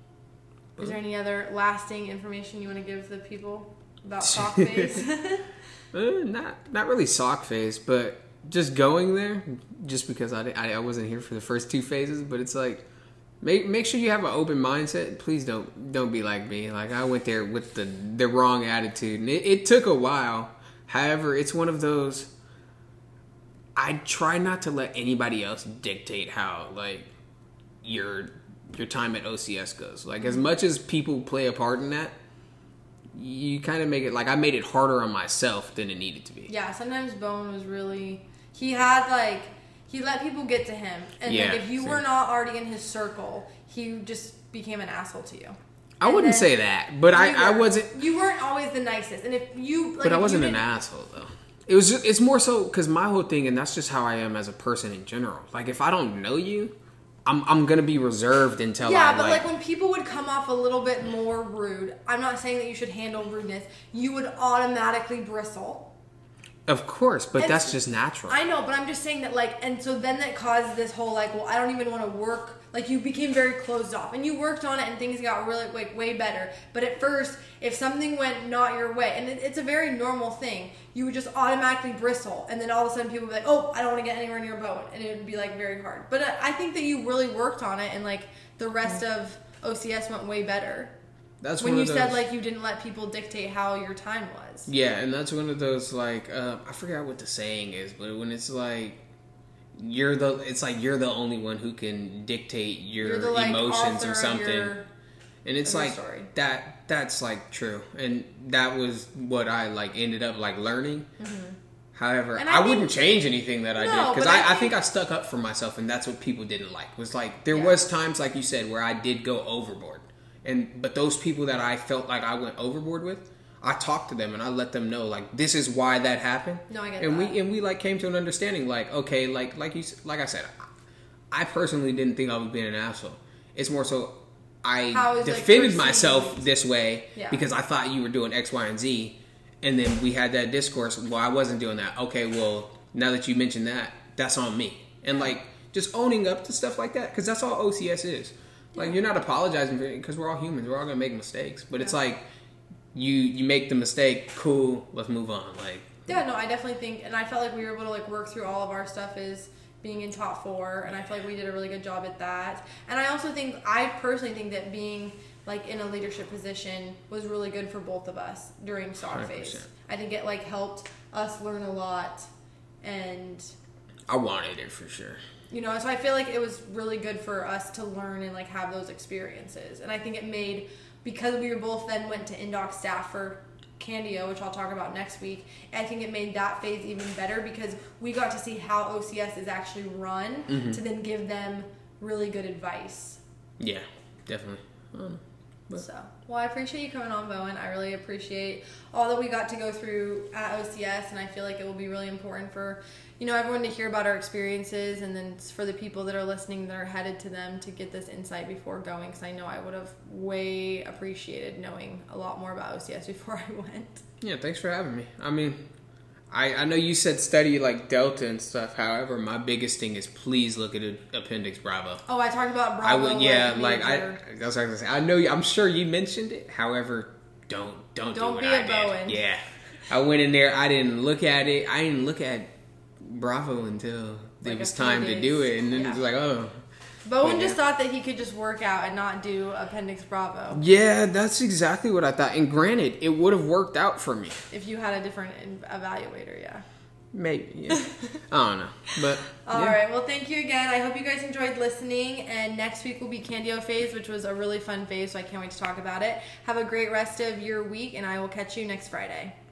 Is there any other lasting information you want to give the people about Sock Phase? Not really Sock Phase, but just going there, just because I wasn't here for the first 2 phases, but it's like, make sure you have an open mindset. Please don't be like me. Like, I went there with the wrong attitude, and it took a while. However, it's one of those, I try not to let anybody else dictate how, like, your time at OCS goes. Like, as much as people play a part in that, you kind of make it, like, I made it harder on myself than it needed to be. Yeah, sometimes Bowen was really, he let people get to him. And yeah, like, if you were not already in his circle, he just became an asshole to you. I wouldn't say that, but I wasn't. You weren't always the nicest. And if you, like, but I wasn't an asshole, though. It's more so because my whole thing, and that's just how I am as a person in general. Like, if I don't know you, I'm gonna be reserved until but like when people would come off a little bit more rude, I'm not saying that you should handle rudeness. You would automatically bristle. Of course, but that's just natural. I know, but I'm just saying that, like, and so then that caused this whole, like, well, I don't even want to work. Like, you became very closed off, and you worked on it, and things got really, like, way better. But at first, if something went not your way, and it's a very normal thing, you would just automatically bristle, and then all of a sudden people would be like, oh, I don't want to get anywhere near Bowen, and it would be, like, very hard. But I think that you really worked on it, and, like, the rest of OCS went way better. That's when you said, like, you didn't let people dictate how your time was. Yeah, and that's one of those, like, I forgot what the saying is, but when it's like you're the only one who can dictate your emotions or something, and it's like that's like true, and that was what I like ended up like learning. Mm-hmm. However, I wouldn't change anything that I did, because I think I stuck up for myself, and that's what people didn't like. Was like there was times, like you said, where I did go overboard. But those people that I felt like I went overboard with, I talked to them and I let them know, like, this is why that happened. No, I get that. And we like came to an understanding, like, okay, like I said, I personally didn't think I was being an asshole. It's more so I defended myself this way because I thought you were doing X, Y, and Z, and then we had that discourse. Well, I wasn't doing that. Okay, well, now that you mentioned that, that's on me. And like just owning up to stuff like that, because that's all OCS is. Like, you're not apologizing for it, because we're all humans. We're all going to make mistakes. But it's like, you make the mistake, cool, let's move on. Like, yeah, no, I definitely think, and I felt like we were able to, like, work through all of our stuff as being in top 4, and I feel like we did a really good job at that. And I also think, I personally think that being, like, in a leadership position was really good for both of us during SOC 100%. phase. I think it, like, helped us learn a lot, and I wanted it for sure. You know, so I feel like it was really good for us to learn and, like, have those experiences. And I think it made, because we were both then went to Indoc staff for Candio, which I'll talk about next week, I think it made that phase even better, because we got to see how OCS is actually run to then give them really good advice. Yeah, definitely. Well, I appreciate you coming on, Bowen. I really appreciate all that we got to go through at OCS, and I feel like it will be really important for, you know, everyone to hear about our experiences, and then for the people that are listening that are headed to them to get this insight before going, because I know I would have way appreciated knowing a lot more about OCS before I went. Yeah, thanks for having me. I mean, I know you said study like Delta and stuff. However, my biggest thing is please look at Appendix Bravo. Oh, I talked about Bravo. That's what I was gonna say. I know. I'm sure you mentioned it. However, don't do what I did. Bowen. Yeah, I went in there. I didn't look at it. I didn't look at Bravo until it was time to do it, and then it was like, oh. Bowen just thought that he could just work out and not do Appendix Bravo. Yeah, that's exactly what I thought. And granted, it would have worked out for me. If you had a different evaluator, yeah. Maybe, yeah. I don't know. But All right, well, thank you again. I hope you guys enjoyed listening. And next week will be Candio phase, which was a really fun phase, so I can't wait to talk about it. Have a great rest of your week, and I will catch you next Friday.